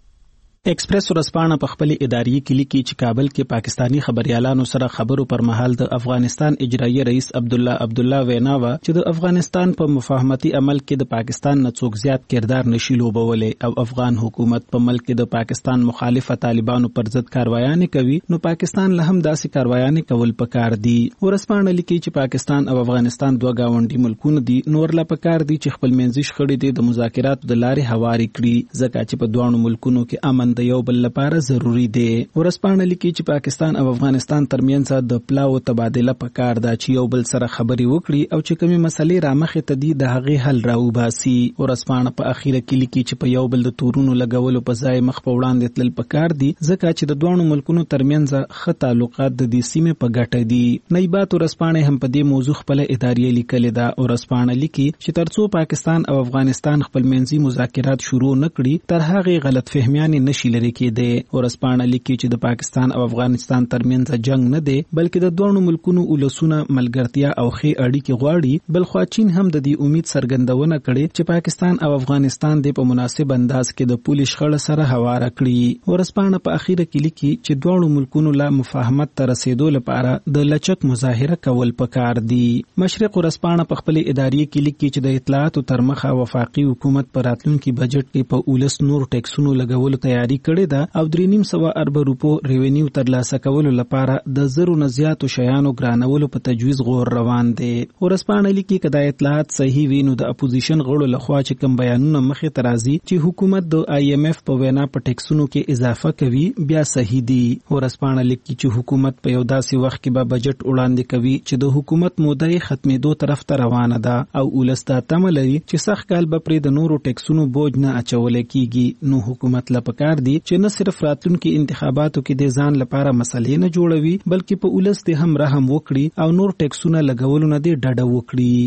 ایکسپریس ورسپانه په خپل اداري کلی کې چې کابل کې پاکستانی خبريالانو سره خبرو پر مهال د افغانستان اجرایی رئیس عبد الله ویناوا چې د افغانستان په مفاهمتي عمل کې د پاکستان نه څوک زیات کردار نشي لوبولې او افغان حکومت په ملک کې د پاکستان مخالفه طالبانو پر ضد کاروایانې کوي نو پاکستان له هم داسې کاروایانې کول پکار دي. ورسپانه لیکي چې پاکستان او افغانستان دوه گاونډي ملکونه دي نور لا پکار دي چې خپل منځي شخړې د مذاکراتو د لارې هواري کړي ځکه چې په دوه ملکونو کې امن د یو بل لپاره ضروری دی. ورسپانه لیکي چې پاکستان او افغانستان ترمنځ د پلاو تبادله پکار ده چې یو بل سره خبري وکړي او چې کومي مسلې رامخې ته دي د هغې حل راوباسي. ورسپانه په اخیره کې لیکي چې په یو بل د تورونو لګولو په ځای مخ په وړاندې تلل پکار دي ځکه چې د دوه ملکونو ترمنځ ښه تعلقات د دې سیمې په ګټه دي. نایبات ورسپانه هم په دې موضوع خپل اداري لیکل ده. ورسپانه لیکي چې ترڅو پاکستان او افغانستان خپل منځي مذاکرات شروع نکړي تر هغه غلط فهمیانې نشي لري کېدای. ورسپانه لیکي چې د پاکستان او افغانستان ترمنځ جنگ نه دی بلکې د دوه ملکونو ولسونه ملګرتیا او ښې اړیکې غواړي. بل خو چین هم د دې امید څرګندونه کړې چې پاکستان او افغانستان د په مناسب انداز کې د پولیس شخړه سره هواره کړي. ورسپانه په اخیره کې لیکي چې دوه ملکونو لا مفاهمت ته رسیدو لپاره د لچک مظاهره کول پکار دي. مشرق ورسپانه په خپل اداري کې لیکي چې د اطلاعاتو تر مخه وفاقي حکومت پر راتلونکي بجټ کې په ولس نور ټیکسونو لګولو تیاری کړې ده او 3.5 ارب روپو ریونیو ترلاسه کولو لپاره د زرو نه زیاتو شیانو ګرانولو په تجویز غور روان دي. ورسپانه لیکي چې د اطلاعات صحیح وي نو د اپوزیشن غړو لخوا چې کوم بیانونه مخې ته راځي چې حکومت د IMF په وینا په ټیکسونو کې اضافه کوي بیا صحیح دي. ورسپانه لیکي چې حکومت په یو داسې وخت کې به بجټ وړاندې کوي چې د حکومت موده ختمېدو طرف ته روانه ده او ولستا تمه لري چې سخت کال به پرې د نورو ټیکسونو بوج نه اچول کیږي. نو حکومت لا پکار دي چې نه صرف راتلونکي انتخاباتو کې د ځان لپاره مسلې نه جوړوي بلکې په ولس ته هم رحم وکړي او نور ټیکسونه لګولو نه دی ډډه وکړي.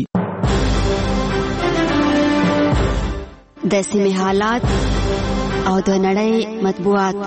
د سیمې حالات او د نړۍ مطبوعات.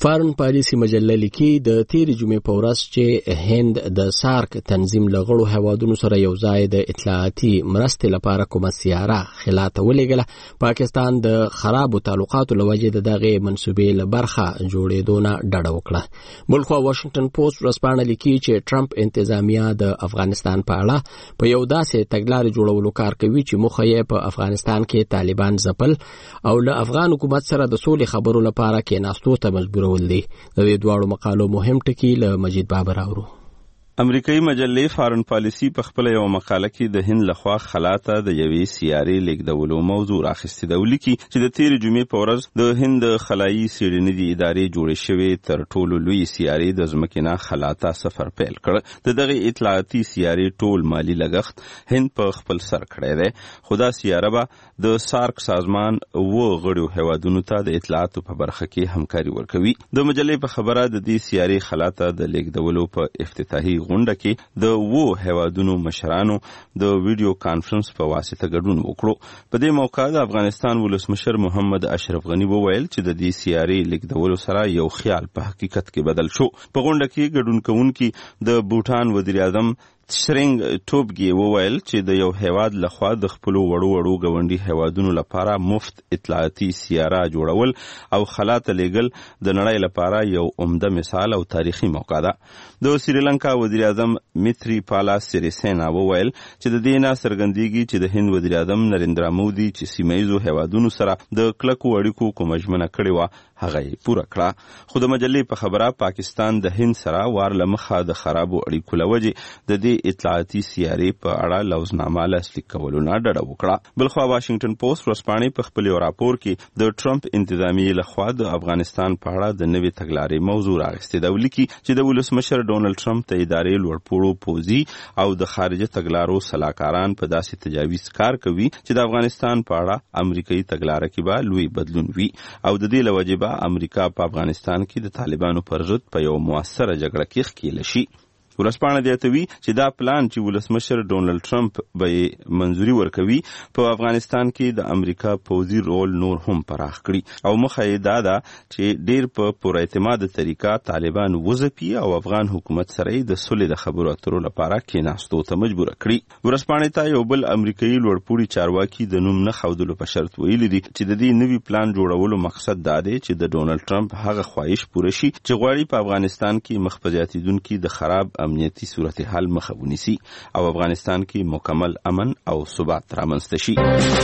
فارن پالیسی مجله لیکي د تیرې جمعې په ورځ چې هند د سارک تنظیم له غړو هیوادونو سره یو ځای د اطلاعاتي مرستې لپاره کومه سیاره خلا ته ولېږله، پاکستان د خرابو تعلقاتو له وجې د دغې منصوبې له برخه جوړېدو نه ډډه وکړه. بل خوا واشنګټن پوسټ ورځپاڼه لیکي چې ټرمپ انتظامیه د افغانستان په اړه په یو داسې تګلارې جوړولو کار کوي چې موخه یې په افغانستان کې طالبان ځپل او له افغان حکومت سره د سولې خبرو لپاره کېناستو ته مجبور ول دي. د دې دواړو مقالو مهم ټکي له مجید بابر اورو. امریکایي مجلې فارن پالیسی په خپل یو مقاله کې د هند لخوا خلا ته د یوې سیارې لیږدولو موضوع راخیستې ده. ولیکي چې د تیرې جمعې په ورځ د هند خلایي څېړنیزې ادارې جوړې شوې تر ټولو لوی سیارې د ځمکې نه خلا ته سفر پیل کړ. د دغې اطلاعاتي سیارې ټول مالي لګښت هند په خپل سر کړی دی، خو دا سیاره به د سارک سازمان غړو هیوادونو ته د اطلاعاتو په برخه کې همکاري ورکوي. د مجلې په خبره د دې سیارې خلا ته د لیږدولو په افتتاحي غونډه کې د هیوادونو مشرانو د ویډیو کانفرنس په واسطه ګډون وکړو. په دې موقع د افغانستان ولسمشر محمد اشرف غنی وویل چې د دې سیارې لیږدولو سره یو خیال په حقیقت کې بدل شو. په غونډه کې ګډون کوونکي د بوټان وزیر اعظم شرنګ ټوبګي وویل چې د یو هیواد لخوا د خپل وړو غونډي هیوادونو لپاره مفت اطلاعاتي سیاره جوړول او خلا ته لیږل د نړۍ لپاره یو عمده مثال او تاریخي موقع ده. د سریلانکا وزیر اعظم میتری پالا سریسینا وویل چې د دې نه څرګندېږي چې د هند وزیر اعظم نریندرا مودي چې سیمه‌ییزو هیوادونو سره د کلکو اړیکو کومه ژمنه کړې وه هغه یې پوره کړه. خو د مجلې په خبره پاکستان د هند سره وار له مخه د خرابو اړیکو له وجې د دې اطلاعاتي سیارې په اړه لوزنامه لاسلیک کولو نه ډډه وکړه. بلخوا واشنګټن پوسټ ورځپاڼې په خپل یو راپور کې د ټرمپ انتظامیې لخوا د افغانستان په اړه د نوې تګلارې موضوع راغستې ده. ولیکي چې د ولسمشر ډونالډ ټرمپ ته ادارې لوړپوړو پوځي او د خارجه تګلارو سلاکاران په داسې تجاویز کار کوي چې د افغانستان په اړه امریکایي تګلاره کې به لوی بدلون وي او د دې له وجې به امریکا په افغانستان کې د طالبانو پر ضد په یو موثره جګړه کې ښکېله شي. ورځپاڼه زیاتوي چې دا پلان چې ولسمشر ډونالډ ټرمپ به منځوري ورکوي په افغانستان کې د امریکا پوځي رول نور هم پراخ کړي او مخه یې دا ده چې ډیر په پوره اعتماد طریقه طالبان وځپي او افغان حکومت سره د صلح د خبرو اترو لپاره کېناستو ته مجبور کړي. ورځپاڼې ته یو بل امریکایي لوړپوړي چارواکي د نوم نه ښودلو په شرط ویلي دي چې د دې نوي پلان جوړولو مقصد دا دی چې د ډونالډ ټرمپ هغه خواهش پوره شي چې غواړي په افغانستان کې مخ په زیاتېدونکي د خراب امنیتي صورتحال مخه ونیسي او افغانستان کې مکمل امن او ثبات رامنځته شي.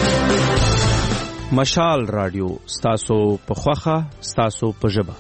مشال رادیو ستاسو په خوخه ستاسو په ژبه.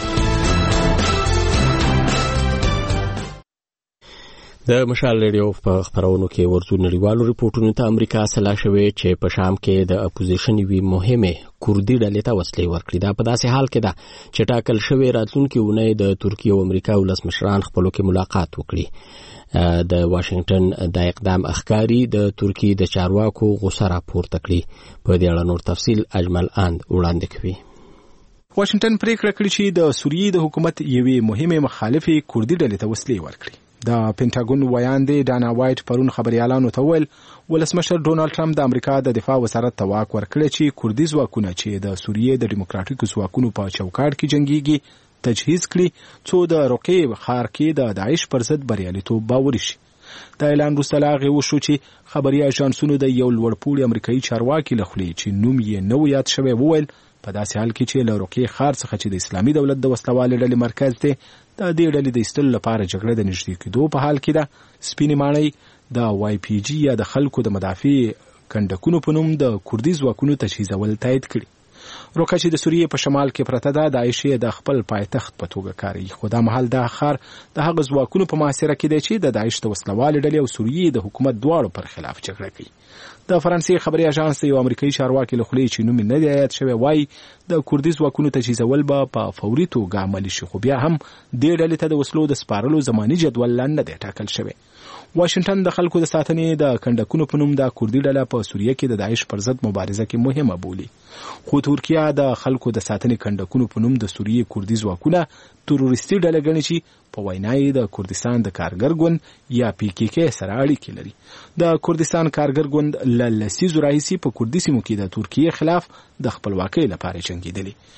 د مشال ریډیو په خبرونو کې ورته نړیوالو ریپورتونو ته امریکا سلا شوې چې په شام کې د اپوزیشن وی مهمه کوردی ډلې ته وسلې ورکړي. دا په داسې حال کې ده چې ټاکل شوی راتلونکي اونۍ د ترکیه او امریکا ولسمشران خپلو کې ملاقات وکړي. د واشنگټن د اقدام اخکاری د ترکیه د چارواکو غوسه راپورته کړي. په دې اړه نور تفصیل اجمل اند وړاندې کوي. واشنگټن پریکړه کړې چې د سوریې د حکومت یوې مهمه مخالفې کوردی ډلې ته وسلې ورکړي. د پینټاګون ویان دی ډانا وایټ پرون خبريالانو ته ویل ولسمشر ډونالډ ټرمپ د امریکا د دفاع وزارت ته واک ورکړی چې کوردي ځواکونه چې د سوریې د ډیموکراتیکو ځواکونو په چوکاټ کې جنگيږي تجهیز کړي څو د روکیب ښار کې د داعش پر ضد بریالیتوب باوري شي. د اعلان وروسته لاغې وشو چې خبري اژانسونو د یو لوړپوړي امریکایي چارواکي لخوا چې نوم یې نو یاد شوی وویل په داسې حال کې چې له روکیب ښار څخه چې د اسلامي دولت د وسلوالې ډلې مرکز دی د دې ډلې د ایستلو لپاره جګړه د نږدې کېدو په حال کې ده. سپینې ماڼۍ د واي پی جی یا د خلکو د مدافع کندکونو په نوم د کوردي ځواکونو تجهیزول تایید کړي. روکا چې د سوریې په شمال کې پرته ده د عایشې د خپل پایتخت په توګه کاروي، خو دا مهال د ښار د هغه ځواکونو په محاصره کې دی چې د داعش د وسلوالې ډلې او سوریې د حکومت دواړو پر خلاف جګړه کوي. د فرانسې خبري اژانس یو امریکایي چارواکي له خولې چې نوم نه دی یاد شوی وایي د کوردي ځواکونو تجهیزول به په فوري توګه عملي شي، خو بیا هم دې ډلې ته د وسلو د سپارلو زماني جدول نه دی ټاکل شوی. واشنگټن د خلکو د ساتنې د کندکونو په نوم د کوردي ډله په سوریه کې د داعش پر ضد مبارزه کې مهمه بولي، خو ترکیه د خلکو د ساتنې کندکونو په نوم د سوریه کوردي ځواکونه تروریستي ډله ګڼي چې په وینا یې د کردستان د کارګر ګوند یا پی کې کې سره اړیکې لري. د کردستان کارګر ګوند له لسیزو راهیسې په کوردي سیمو کې د ترکیه خلاف د خپلواکۍ لپاره جنګېدلی،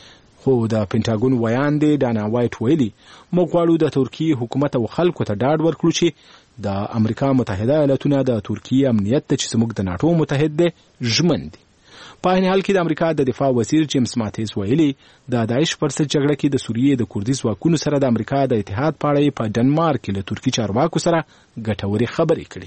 خو د پینټاګون ویان دی ډانا وایټ ویلي موږ غواړو د ترکیې حکومت او خلکو ته ډاډ ورکړو چې د امریکا متحده ایالاتونه د ترکیې امنیت ته چې زموږ د ناټو متحد دی ژمن دي. په عین حال کې د امریکا د دفاع وزیر جیمز ماتیز ویلي د داعش پر ضد جګړه کې د سوریې د کردي ځواکونو سره د امریکا د اتحاد په اړه په ډنمارک کې له ترکي چارواکو سره ګټورې خبرې کړې.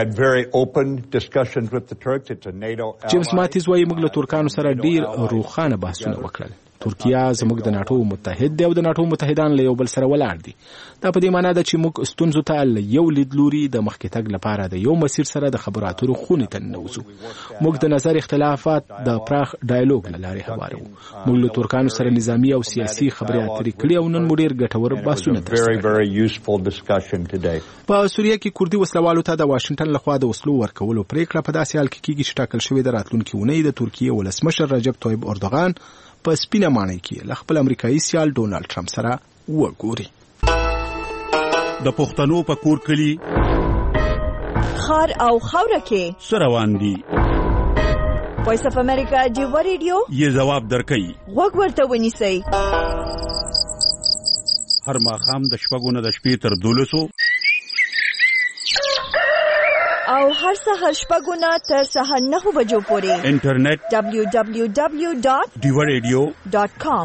جیمز ماتیز وایي موږ له ترکانو سره ډیر روښانه بحثونه وکړل. ترکیه زموږ د ناټو متحد دی او د ناټو متحدان له یو بل سره ولاړ دي. دا په دې معنی ده چې موږ ستونزو ته له یو لیدلوري د مخکې تګ لپاره د یو مسیر سره د خبرو اترو خونې ته ننوځو. موږ د نظر اختلافات د پراخ ډایالوګ له لارې هوارو. موږ له ترکانو سره نظامی او سیاسي خبرې اترې کړې او نن مو ډېر ګټور بحثونه ترسره. په سوریه کې کردي وسلوالو ته د واشنګټن لخوا د وسلو ورکولو پریکړه په داسې حال کې کیږي چې ټاکل شوې د راتلونکي اونۍ د ترکیې ولسمشر رجب طیب اردوغان په سپینه ماڼۍ کې له خپل امریکایي سیال ډونالد ټرمپ سره وګوري. د پښتنو په کور کلی خار او خوره کې سروان دي. وایس اف امریکا جیو ریډیو یې جواب درکړي. وګ ورته ونیسئ. هر ماښام د شپږو نه د شپې تر 12 او هر سهار شپږو نه تر سهار 9 بجو پورې انټرنیټ www.diwaradio.com.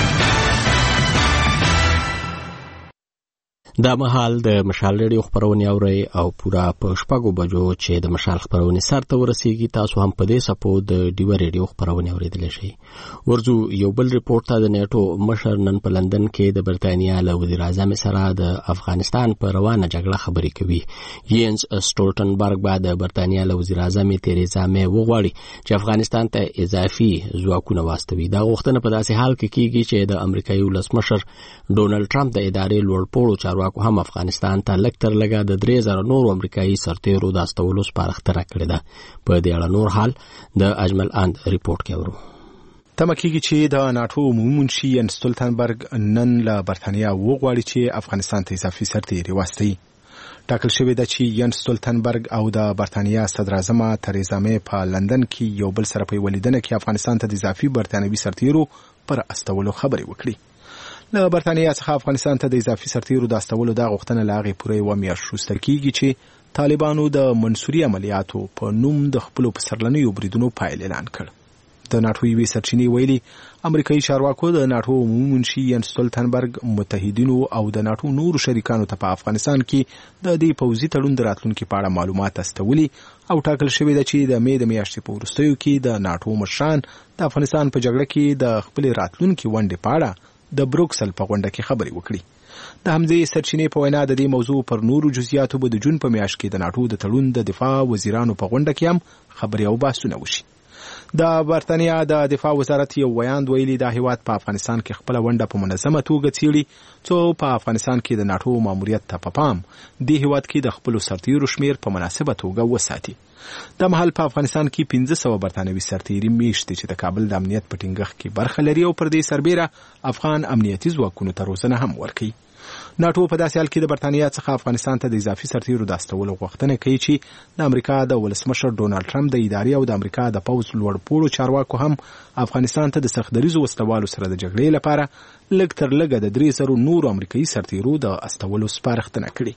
دا مهال د مشال ریډیو خبرونه اوري او پورا په شپږو بجو چې د مشال خبرونه سرته ورسیږي. تاسو هم په دې سپو د ډیو ریډیو خبرونه اوریدلی شئ. ورځو یو بل ریپورت ته د نیټو مشر نن په لندن کې د برتانیا له وزیر اعظم سره د افغانستان په روانه جګړه خبرې کوي. یینز سټولټنبرګ بعد د برتانیا له وزیر اعظم تریزا مې وغواړي چې افغانستان ته اضافي ځواکونه واستوي. دا غوښتنه په داسې حال کې کیږي چې د امریکایي ولسمشر ډونالد ټرمپ د ادارې لوړپوړو چارواکو هم افغانستان ته لږ تر لږه د 3000 نورو امریکایي سرتیرو د استولو سپارښتنه کړې ده. په دې اړه نور حال د اجمل اند ریپورت کې اورو. تمه کېږي چې د ناټو عمومي منشي یان سټولټنبرګ نن له برتانیا وغواړي چې افغانستان ته اضافي سرتیري واستوي. ټاکل شوې ده چې یان سټولټنبرګ او د برتانیا صدر اعظم تریزا مې په لندن کې یو بل سره په ولیدنه کې افغانستان ته د اضافي برتانوي سرتیرو پر استولو خبرې وکړي. له برتانیا څخه افغانستان ته د اضافي سرتیرو د استولو د غوښتنه لاغې پورې و میاشت وروسته کېږي چې طالبانو د منصوري عملیاتو په نوم د خپل پسرلنیو بریدونو پایل اعلان کړ. د ناټو یوې سرچینې ویلي امریکایي چارواکو د ناټو عمومي منشي یان سټولټنبرګ متحدینو او د ناټو نورو شریکانو ته په افغانستان کې د دې پوځي تړون د راتلونکي په اړه معلومات استولي او ټاکل شوې ده چې د مې د میاشتې په وروستیو کې د ناټو مشران د افغانستان په جګړه کې د خپل راتلونکي ونډې په اړه د بروکسل په غونډه کې خبرې وکړي. د همدې سرچینې په وینا د دې موضوع پر نورو جزئیاتو به د جون په میاشت کې د ناټو د تړون د دفاع وزیرانو په غونډه کې هم خبرې او بحثونه وشي. د برتانیا د دفاع وزارت یو ویاند ویلي دا هیواد په افغانستان کې خپل ونډه په منظمه توګه څیړي چې په افغانستان کې د ناټو ماموریت ته په پام د هیواد کې د خپل سرتیرو شمیر په مناسبه توګه وساتي. د محل په افغانستان کې 1500 برتانوي سرتیري میشته چې د کابل د امنیت په ټینګښت کې برخه لري او پر دې سربېره افغان امنیتي ځواکونو ته روزنه هم ورکوي. ناټو په داسې حال کې د برتانیا څخه افغانستان ته د اضافي سرتیرو د استولو غوښتنه کوي چې د امریکا د ولسمشر ډونالد ټرمپ د ادارې او د امریکا د پوځ لوړپوړو چارواکو هم افغانستان ته د سختدریزو وسلوالو سره د جګړې لپاره لږ تر لږه د 3000 نورو امریکایي سرتیرو د استولو سپارښتنه کړې.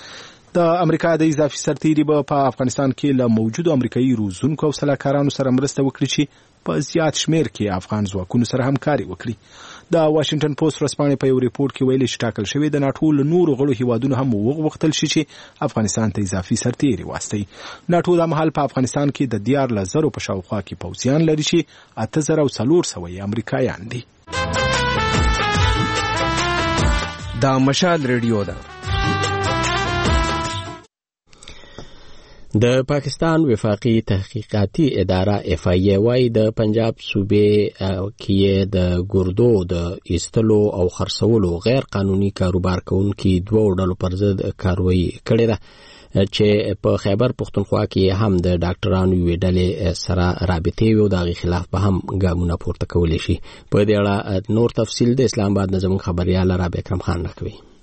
د امریکا د اضافي سرتیري به په افغانستان کې له موجودو امریکایي روزونکو او سلاکارانو سره مرسته وکړي چې په زیات شمیر کې افغان ځواکونو سره همکاري وکړي. د واشنگټن پوسټ ورځپاڼې په یو ریپورت کې ویلي چې ټاکل شوی د ناټو له نورو غړو هیوادونو هم وغوښتل شي چې افغانستان ته اضافي سرتیري واستوي. ناټو د مهال په افغانستان کې د 14000 په شاوخوا کې پوځیان لري چې 8400 یې امریکایان دي. دا مشال ریډیو ده. د پاکستان وفاقي تحقیقاتي اداره FIA وايي د پنجاب صوبې کې د ګردو د ایستلو او خرڅولو غیر قانوني کاروبار کوونکي دوه ډلو پر ضد کاروایی کړې ده چې په خیبر پښتونخوا کې هم د ډاکټرانو یوې ډلې سره رابطې وي او د هغې خلاف به هم ګامونه پورته کولی شي. په دې اړه نور تفصیل د اسلام آباد نه زموږ خبریال رابعه اکرم خان راکوي.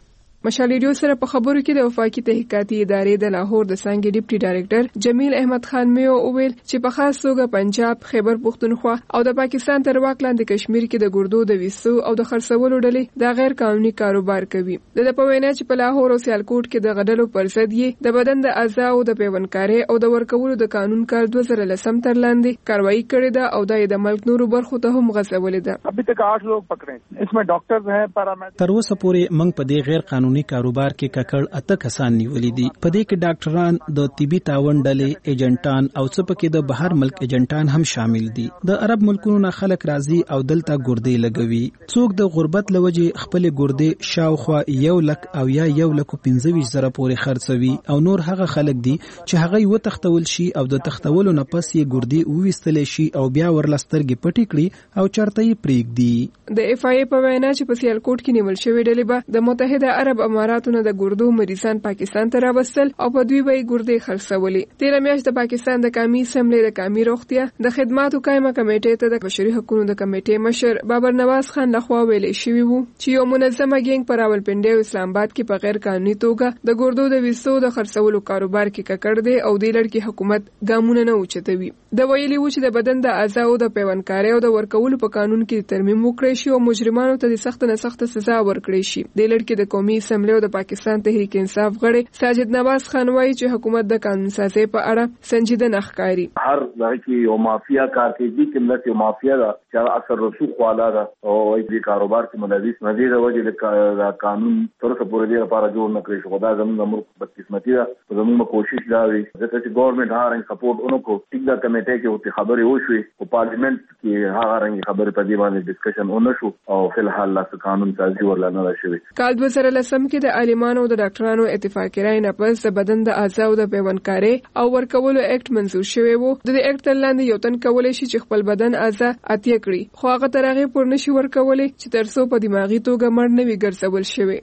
مشال ریډیو سره په خبرو کې د وفاقي تحقیقاتي ادارې د لاهور د څانګې ډیپټي ډایریکټر جمیل احمد خان میو وویل چې په خاص توګه پنجاب، خیبر پختونخوا او د پاکستان تر واک لاندې کشمیر کې د ګردو د ویسو او د خرڅولو ډلې د غیر قانوني کاروبار کوي. د په وینا چې په لاهور او سیالکوټ کې د غډلو پر ضد یې د بدن د اعضاء د پیوندکاري او د ورکولو د قانون کال 2010 تر لاندې کاروایی کړې ده او د ملک نورو برخو ته هم غځولې ده. ابھی تک 8 لوگ پکڑے ہیں، اس میں ڈاکٹرز ہیں، پیرامیڈ. تر اوسه پورې موږ په دې غیر قانوني کاروبار کې ککړ 8 کسان نیولې دي. په دې کې ډاکټران، د طبي تعاون ډلې، ایجنټان او څه پکې د بهر ملک ایجنټان هم شامل دي. د عرب ملکونو نه خلک راځي او دلته ګردې لګوي. څوک د غربت لوجې خپل ګردې شاوخوا 1 لک او یا 1,25,000 پورې خرڅوي او نور هغه خلک دي چې هغه یو تختول شي او د تختولو نه پس یې ګردې وويستل شي او بیا ورلسترګي پټي کړي او چرته یې پریږدي. د اف آی په وینا چې په سیالکوټ کې نیول شوی ډلې به د متحده عرب اماراتو نه د ګردو مریضان پاکستان ته راوستل او په دوی به ګردې خرڅولې. تیر میاشت د پاکستان د قومي اسمبلی د قومي روغتیا د خدماتو قائمه کمیټې ته د بشري حقوقو د کمیټې مشر بابر نواز خان لخوا ویلې شوی وو چې یو منظمه ګینګ پر راولپنډي او اسلام آباد کې په غیر قانوني توګه د ګردو د ویسو د خرڅولو کاروبار کې ککړ دی او د لړکی حکومت ګامونه نه اوچتوي. د ویلي و چې د بدن د اعضاء د پیوندکاري او د ورکولو په قانون کې ترمیم وکړي شي او مجرمانو ته د سخت نه سخت سزا ورکړي شي. د لړکی د قومي اسمبلی او د پاکستان تحریک انصاف غړي ساجد نواز خان وایي چې حکومت د قانون سازي په اړه سنجیده نه ښکاري. هر ځای کې یو مافیا کار کوي چې ملت یو مافیا ده چې اثر رسوخ والا ده او دې کاروبار کې ملوث نه دي. د وجه د قانون تر څو پورې لپاره جوړ نه کړی شو. دا زموږ ملک بدقسمتي ده. زموږ کوشش دا وي چې ګورنمنت هغه رنګ سپورټ اونکو ټیک دا کمیټه کې وته خبرې وشوي او پارلیمنت کې هغه رنګ خبرې په دې باندې ډسکشن ونشو او فلحال لا قانون سازي ورلانه راشي. کال 2010 کې د عالمانو او د ډاکټرانو اتفاقي رائے نه پس د بدن د اعضاء د پیوندکاري او ورکولو اکټ منزور شوی وو. د دې اکټ تر لاندې یو تن کولای شي چې خپل بدن اعضاء اتیا کړي خو هغه تر هغه پور نشي ورکولای چې ترڅو په دماغي توګه مړ نه وي ګرځول شوی.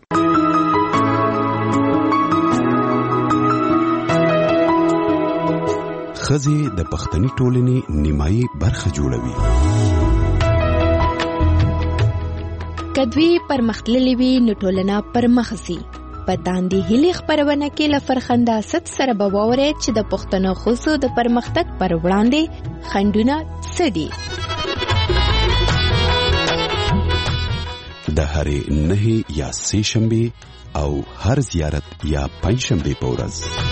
ښځې د پښتني ټولنې نیمایي برخه جوړوي. کدوی پرمختللې وي نو ټولنه پرمخ ځي. په داندې هلي خبرونه کې لفرخنده ست سره بواورې چې د پښتنو خصو د پرمختګ پر وړاندې خندونه سدي. د هرې 9 یا 3 شنبه او هر زیارت یا 5 شنبه په ورځ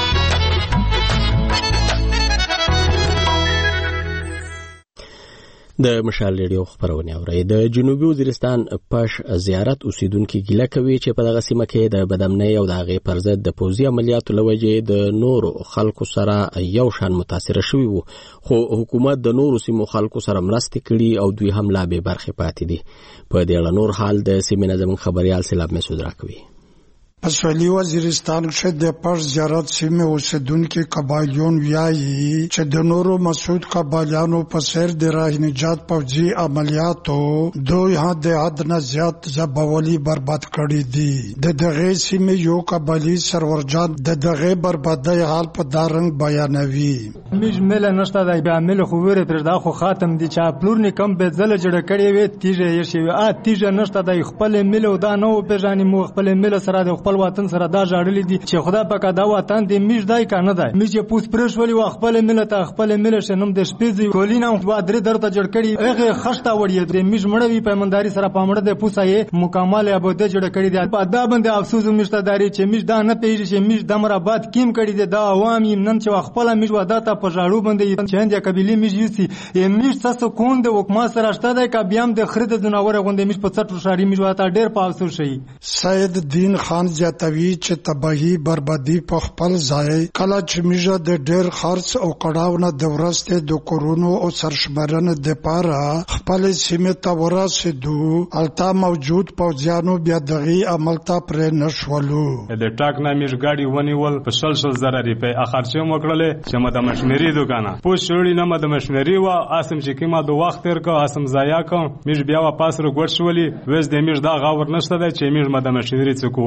د مشال ریډیو خبرونه اوري. د جنوبي وزیرستان پاش زیارت اوسیدونکو ګیله کوي چې په دغه سیمه کې د بدامنۍ او د هغې پر ضد د پوځي عملیاتو لوجې د نورو خلکو سره یو شان متاثر شوي وو خو حکومت د نورو سیمو خلکو سره مرستې کړي او دوی هم لا به برخې پاتې دي. په دې اړه نور حال د سیمې نظم خبريال سیلاب مسعود راکوي. په سویلي وزیرستان کې د پاش زیارت سیمه اوسیدونکو قبایلیون ویایي چې د نورو مسعود قبایلیانو په سر د راه نجات پوځي عملیاتو دوی د حد نه زیات ځبولي برباد کړي دي. د دغه سیمه یو قبایلی سرورجان د دغه بربادۍ حال په دارنګ بیانوي. میج مل نشته د عامل خو ور پر دا خو خاتم دي چې پلور نه کم به زله جوړ کړي وي تیجه یې شي تیجه نشته د خپل مل او دا نو په ځاني مو خپل مل سره د خپل وطن سره دا جاړلې دي چې خدا پاک دا وطن دې میج دای کنه دای میج پوس پرش ولي خپل ملت خپل مل شنم د شپې کولینا و درې درته جوړ کړي هغه خشته وړي درې میج مړوي پیمانداري سره پامړه د پوسای مکمل ابوده جوړ کړي دي په دا باندې افسوس مشتداري چې میج دا نه پیږي چې میج د مرابات کیم کړي دي دا عوامي نن چې خپل میج ودا ته په جاړو باندې چند قبيله میج یوسي میج تاسو کوم د حکومت سره شته د کبيام د خرید جناور غوندې میج په څټو شاري میج وتا ډېر په افسوس شي. سید دین خان جاتوی چې تباہی بربادي په خپل ځای کله چې میجه د ډېر خرڅ او کړهونه د ورسته د کورونو او سرشمارنه د پاره خپل سیمه ته ورسېدو التا موجود پوځیانو بیا دغه عمل ته پرې نشولو. د ټاک نامیش گاډي ونیول په 100,000 روپۍ اخر چې موکړلې چې مده مشنری دکانه پوس شوړی نه مده مشنری وا اسم چې کیما د وخت تر کو اسم ضایع کوم میج بیا واپس ورغړ شولې وز د میج دا غاور نشته چې میج مده مشنری څوک چې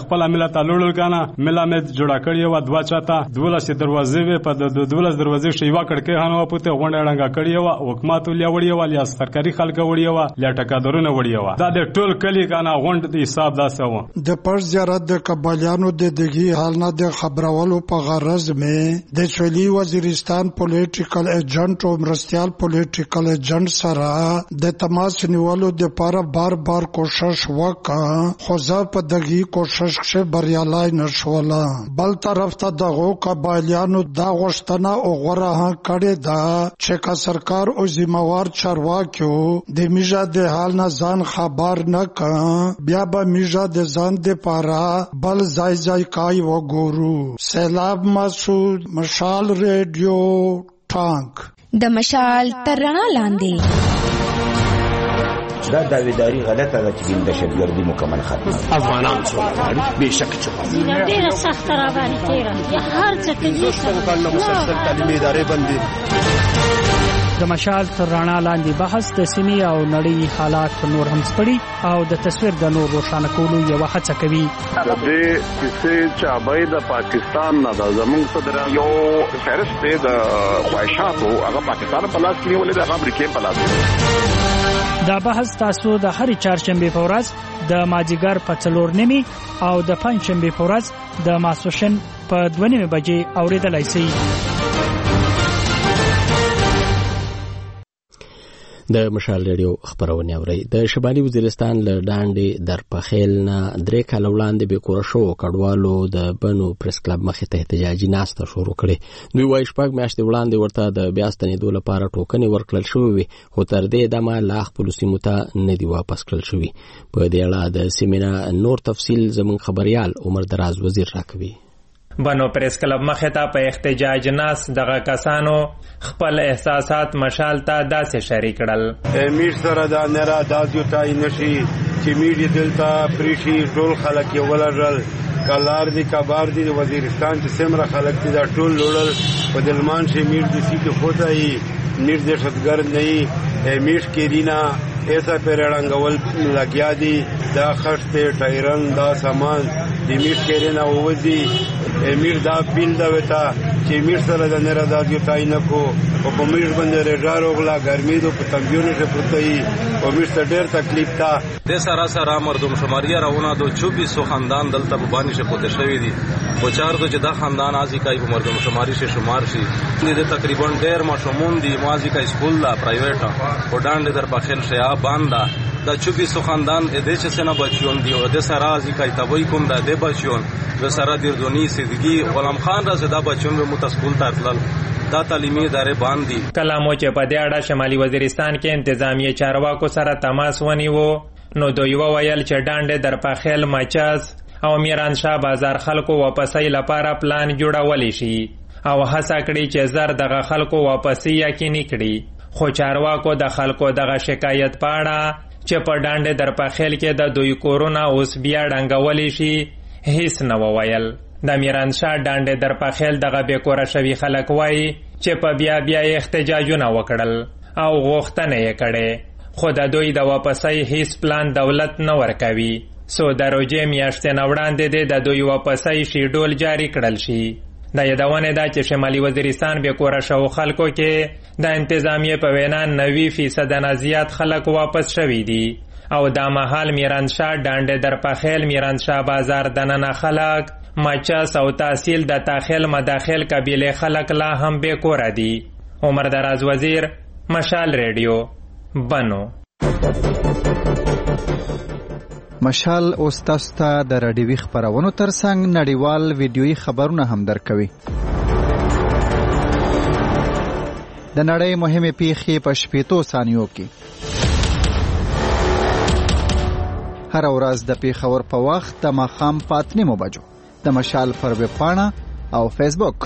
خپل ملت لوړل کنه ملا مې جوړه کړی و دوا چاته 12 دروازې وې په 12 دروازې شیوا کړکې هانو پته غونډه ډنګا کړی و حکومت لیا وړی و لیا سرکاري خلک وړی و لیا ټکادرونه وړی و دا د ټول کلی کنه غونډه د حساب داسه و د پرز زیارت د قبایلیانو د دغه حال نه د خبرولو په غرض مې د سویلي وزیرستان پولیټیکل ایجنټ او مرستيال پولیټیکل ایجنټ سره د تماس نیولو د لپاره بار کوشش وکړه خو زه په دغه کوشش کې بریالي نشوله بل طرف ته دغه قبایلیانو دا غوښتنه او غوړه کړې ده چې کا سرکار او ذمہوار چارواکیو د میجا د حال نه ځان خبر نه کړ بیا به میجا د ځان د پاره بل ځای کای وګورو. سیلاب مسعود، مشال ریډیو ټانک. د مشال تر رڼا لاندې دا داویداری غلطه ده چې د دهشتګردي مکمل ختمه افغانان سره غواړي بهشکه چې ډیره سخت راغلي تیرا هر څه کې څنګه مسلسل تعلیمي ادارې بندي د مشال تر رڼا لاندې بحث د سیمې او نړۍ حالات نور هم سپړي او د تصویر د نور روښانه کولو یو هڅه کوي. د دې چې چابای د پاکستان نه د زمونږ صدر یو فهرست د خواهشاتو هغه پاکستان په لاس کې ولې د امریکا په لاس. دا بحث تاسو د هر چهارشنبه په ورځ د مازیګر په 4:30 او د پنځشنبه په ورځ د ماسوشن په 2:30 بجې اوریدلای شئ. د مشال ریډیو خبرونه اوري. د شمالي وزیرستان له ډانډې در پخیل نه 3 کال وړاندې به کور شو کډوالو د بنو پریس کلب مخې ته احتجاجي ناسته شروع کړي. دوی وايي شپږ میاشتې وړاندې ورته د بیا ستنېدو لپاره ټوکنې ورکړل شوې خو تر دې دمه لا خپل سیمو ته نه دی واپس کړل شوی. په دې اړه د سیمینار نور تفصیل زموږ خبريال عمر دراز وزیر راکوي. بنو پریس کلب مخې ته په احتجاج ناس دغه کسانو خپل احساسات مشال ته داسې شریک کړل. امیر سره دا نرا دازیو تای نشي چې میډیا دلته پریشي ټول خلک یو ولرل کلار دی کبار دی وزیرستان چې سمره خلک دي دا ټول لوړل په دلمان شي میر د سیټ خوتای میر د شتګر نه امیر کېرینا ایسا پیرړنګول لګیا دي دا خشته ټایرن دا سامان د میر کېرینا ووزي امیر دا بیل دا وتا چې امیر سره د نرا دادیو تای نه کو او په میر باندې رډار وغلا ګرمي دو په تنګیونه ته پروتای او میر ته ډېر تکلیف تا د سراسر مردم شماري راونه دو 24 خاندان دلته په باندې شه پته شوی دي او چار دو چې دا خاندان ازي کای په مردم شماري شه شمار شي د تقریبا ډېر ماشومون دي مازي کا سکول لا پرایویټ او ډانډ در بخیل شیا باندا دا 24 خاندان د چې سنا بچیون دی او د سرازي کای تبوی کوم د بچیون د سره دیردونی سیدگی غلام خان را زدا بچون به متسکول تاتل دا تعلیمي ادارې باندې کلامو چې په دې اړه شمالي وزیرستان کې انتظامی چارواکو سره تماس ونیو نو دوی وویل چې ډانډ در پخیل مچاز او میران شاه بازار خلکو واپسې لپاره پلان جوړول شي او هڅه کړي چې زر دغه خلکو واپسې یقیني کړي خو چارواکو د خلکو دغه شکایت پاړه چې په ډانډ در پخیل کې د دوی کورونه اوس بیا ډنګول شي هیڅ نه وویل. د میران شاه ډانډ در پخیل دغه بیکوره شوي خلک وایي چې په بیا احتجاجونه وکړل او غوښتنه یې کړې خو د دوی د واپسۍ هیڅ پلان دولت نه ورکوي. سو د روژې میاشتې نه وړاندې د دوی واپسۍ شیډول جاری کړل شي. د یادونه ده چې شمالي وزیرستان بیکوره شوو خلکو کې د انتظامیه په وینا 90% نه زیات خلک واپس شوي دي او دا مهال میران شاه ډانډ در پخیل میران شاه بازار دننه خلک مچاس او تحصیل د داخل مداخل قبیله خلک لا هم بیکوره دي. عمر دراز وزیر، مشال ریډیو، بنو. مشال اوس تاسو ته د راډیوي خبرونو ترڅنګ نړیوال ویډیويي خبرونه هم درکوي. د نړۍ مهمه پیښې په 15 ثانیو کې. هر ورځ د پیښور په وخت د ماښام په 8 بجو د مشال پر ویب پاڼه او فیسبوک.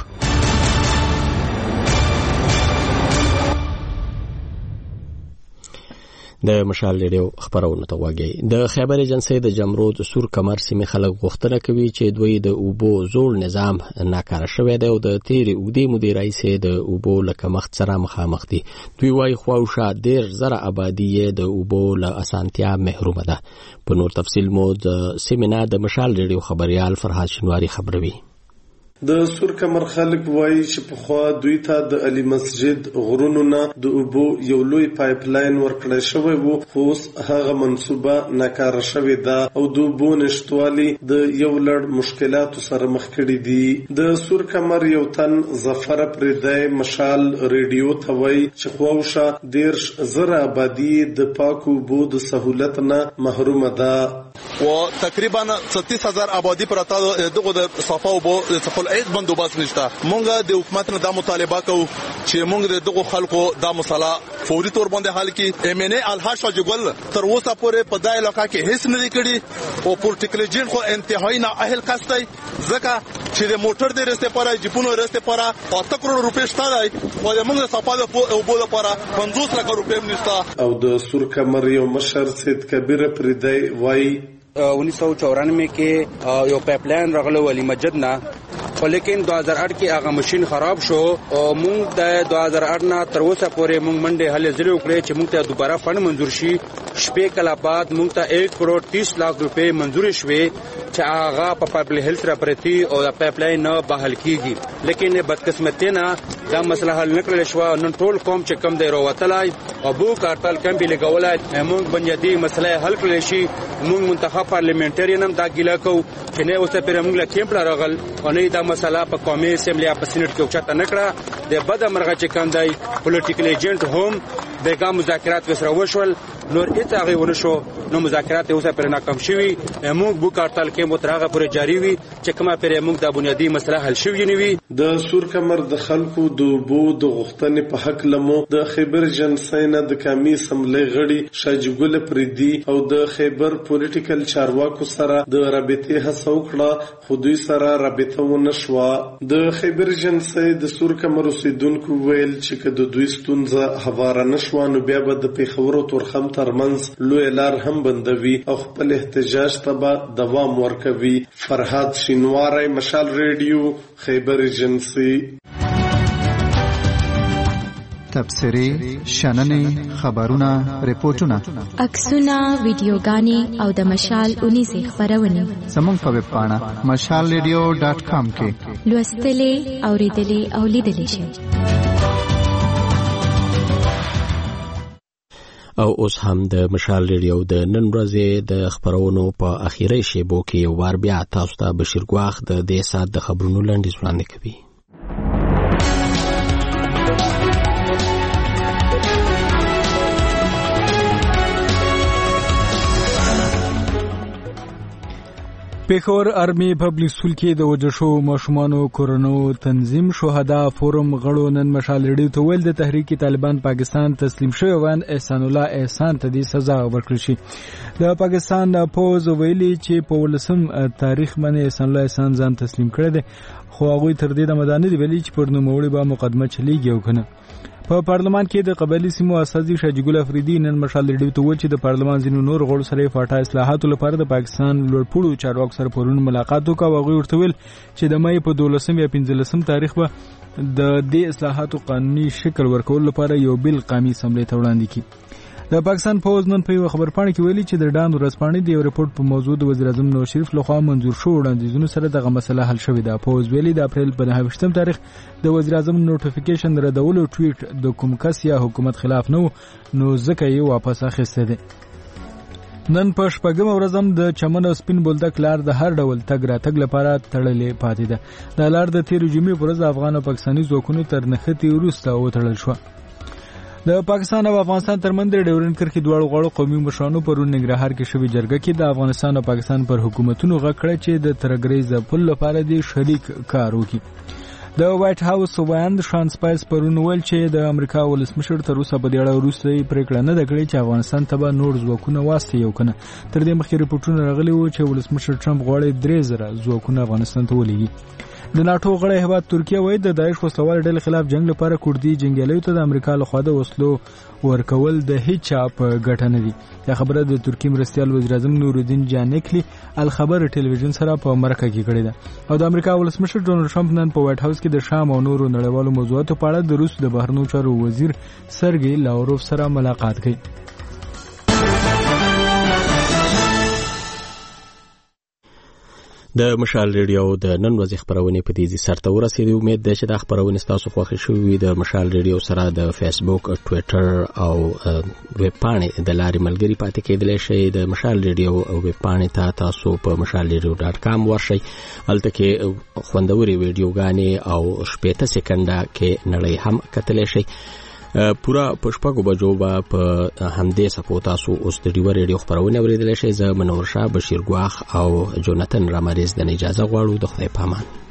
د مشال ریډیو خبرونه ته وګورئ. د خیبر ایجنسی د جمرود سور کمر سیمې خلک غوښتنه کوي چې دوی د اوبو زوړ نظام ناکاره شوی دی او د تیرې اوږدې مودې راهیسې د اوبو له کمښت سره مخامخ دي. دوی وایي خواوشا 10,000 آبادي د اوبو له اسانتیا محرومه ده. په نور تفصیل مو د سیمې نه د مشال ریډیو خبريال فرهاد شینواری خبروي. د سور کمر خلک وایي چې په خوا دوی ته د علي مسجد غرونو نه د اوبو یو لوی پایپ لاین ورکړی شوی وو، خو اوس هغه منصوبه ناکاره شوې ده او د اوبو نشتوالي د یو لړ مشکلاتو سره مخ کړي دي. د سور کمر یو تن ظفر پردی مشال ریډیو ته وایي چې خواوشا 10,000 آبادي د پاکو اوبو د سهولت نه محرومه ده. و تقریبا 37,000 آبادی پرته دغه د صفا اوبو څخه هیڅ بندوبست نشته. مونږ د حکومت نه دا مطالبه کوو چې مونږ دغه خلکو دا مسله فوري تور باندې حل کړي. ام ان ای الحاج شجګل تر اوسه پورې په دای علاقې کې هیڅ نه کړي او پولیټیکل جین خو انتهایی نه اهل کسته ځکه چې د موټر د رسته پاره جپونو رسته پاره 8 کروڑ روپے شته دی او موږ صفا د اوبو لپاره 50 لک روپے نشته. او د سور کمر یو مشر سید کبیر پردی وایي 1994 کې یو پایپ لاین راغله ولی مسجد نه، خو لیکن 2008 کې هغه ماشين خراب شو او موږ د 2008 نه تر اوسه پورې موږ منډه هلې ځلې وکړې چې موږ ته دوباره فند منظور شي. شپې کله بعد موږ ته 1 کروڑ 30 لک روپے منظور شوې چې هغه په پبلک هیلث را پرتی او د پایپ لاین نه بحال کیږي. لیکن بدقسمتي نه دا مسله حل نکړل شو. نن ټول قوم چې کم دی روتلای او بو کارتل کم به لګولای موږ بنیادی مسله حل کړل شي. موږ منتخب پارلیمنټرین هم دا ګیلا کو چې نه اوسه پر موږ له کیمپ راغل او نه دا مسله په قومي اسمبلی په سینټ کې اوچته نکړه. د بد مرغه چې کم دی پولیټیکل ایجنټ هم دغه مذاکرات وسره وشول، نور هیڅ هغه ونه شو. نو مذاکرات اوسه پر ناکام شوي. موږ بو کارتل کې متراغه پر جاری وي چې کومه پر موږ د بنیادی مسله حل شوی نه وي. د سور کمر د خلکو د اوبو د غوښتنې په حق لمو د خیبر ایجنسی نه د قومي اسمبلی غړي شجګل پردي او د خیبر پولیټیکل چارواکو سره د رابطې هڅه وکړه، خو دوی سره رابطه ونه شوه. د خیبر ایجنسی د سور کمر اوسیدونکو ویل چې که د دوی ستونزه هواره نه شوه نو بیا به د پیښور او تورخم ترمنځ لوی لار هم بندوي او خپل احتجاج ته به دوام ورکوي. فرهاد شینواری، مشال ریډیو، خیبر ایجنسی. تبصری، شننې، خبرونه، ریپورتونه، عکسونه، ویډیوګانې او د مشال 19 خبرونه زموږ په ویب پاڼه mashalradio.com کې لوستلې، اوریدلې او لیدلې شئ. او اوس هم د مشال ریډیو د نن ورځې د خبرونو په اخیری شیبو کې یو بار بیا تاسو ته بشیر ګواخ د دې سات د خبرونو لنډیز وړاندې کوي. پیښور آرمي پبلک سکول کې د وژل شوو ماشومانو کورنو تنظیم شهدا فورم غړو نن مشال ریډیو ته ویل د تحریک طالبان پاکستان تسلیم شوی وان احسان الله احسان ته د سزا ورکړل شي. د پاکستان پوز ویلي چې په 19 تاریخ باندې احسان الله احسان ځان تسلیم کړی دی، خو هغه تر دې د مدانه دی ویلي چې پر نوموړي به مقدمه چلیږي او کنه. په پارلمان کې د قبایلی سیمو اساسي شجګل افریدي نن مشال ریډیو ته ویل چې د پارلمان ځینو نور غړو سره فاټا اصلاحاتو لپاره د پاکستان لوړپوړو چارواکو سره پرون ملاقات وکړ. هغه ورته ویل چې د مې په 12 یا 15 تاریخ به د دې اصلاحاتو قانوني شکل ورکول لپاره یو بل قومي اسمبلی ته وړاندې کړي. د پاکستان پوز نن په یو خبرپاڼه کې ویلي چې د ډان ورځپاڼې د یو ریپورت په موضوع د وزیر اعظم نواز شریف لخوا منظور شو وړاندیزونو سره دغه مسله حل شوې ده. پوز ویلي د اپریل په 9 تاریخ د وزیر اعظم نوټیفیکیشن ردولو ټویټ د کوم کس یا حکومت خلاف نه نو ځکه یې واپس اخیسته ده. نن په شپږم ورځ هم د چمن او سپین بولدک لار د هر ډول تګ راتګ لپاره تړلې پاتې ده. د لار د 13 جمعې پر ورځ افغان او پاکستاني ځواکونو تر نښتې وروسته وتړل شو. د پاکستان او افغانستان ترمنځ د ډیورنډ کرښې دواړو غاړو قومي مشرانو پرون ننګرهار کې شوې جرګه کې د افغانستان او پاکستان پر حکومتونو غږ کړی چې د ترګریز ځپلو لپاره د شریک کار وکړي. د وایټ هاوس وایند شان سپایس پرون ویل چې د امریکا ولسمشر تر اوسه په دې اړه وروسته پریکړه نه ده کړې چې افغانستان ته به نور ځواکونه واستي یو کنه. تر دې مخکې ریپورتونه راغلي وو چې ولسمشر ټرمپ غواړي 3000 ځواکونه افغانستان ته ولېږي. د ناتو غړی هیواد ترکیه وایي د داعش وسلوال ډلې خلاف جنگ لپاره کوردي جنگیالیو ته د امریکا لخوا د وسلو ورکول د هیڅ چا په ګټه نه دي. دا خبره د ترکیې مرستیال وزیر اعظم نورالدین جانکلی الخبر ټلویزیون سره په مرکه کې کړې ده او د امریکا ولسمشر ډونالد ټرمپ نن په وایټ هاوس کې د شام او نورو نړیوالو موضوعاتو په اړه د روس د بهرنیو چارو وزیر سرګی لاوروف سره ملاقات کوي. د مشال ریډیو د نن ورځې خبرونه په دې سرته ورسېدې. امید ده چې دا خبرونه تاسو خوښ شوي. د مشال ریډیو سره د فیسبوک، ټوئیټر او ویب پاڼې د لارې ملګری پاتې کېدلی شئ. د مشال ریډیو او ویب پاڼې ته تاسو په mashalradio.com ورشئ. هلته کې خوندوري ویډیوګانې او 15 سکندې کې نړۍ هم کتلی شئ. پورا پښپاګو بجو با په همدې سپو تاسو اوس د ډیو ریډیو خبرونه اوریدلی شئ. زه منور شاه، بشیر ګواخ او جوناتن رامریز د اجازه غواړو. د خدای پامان.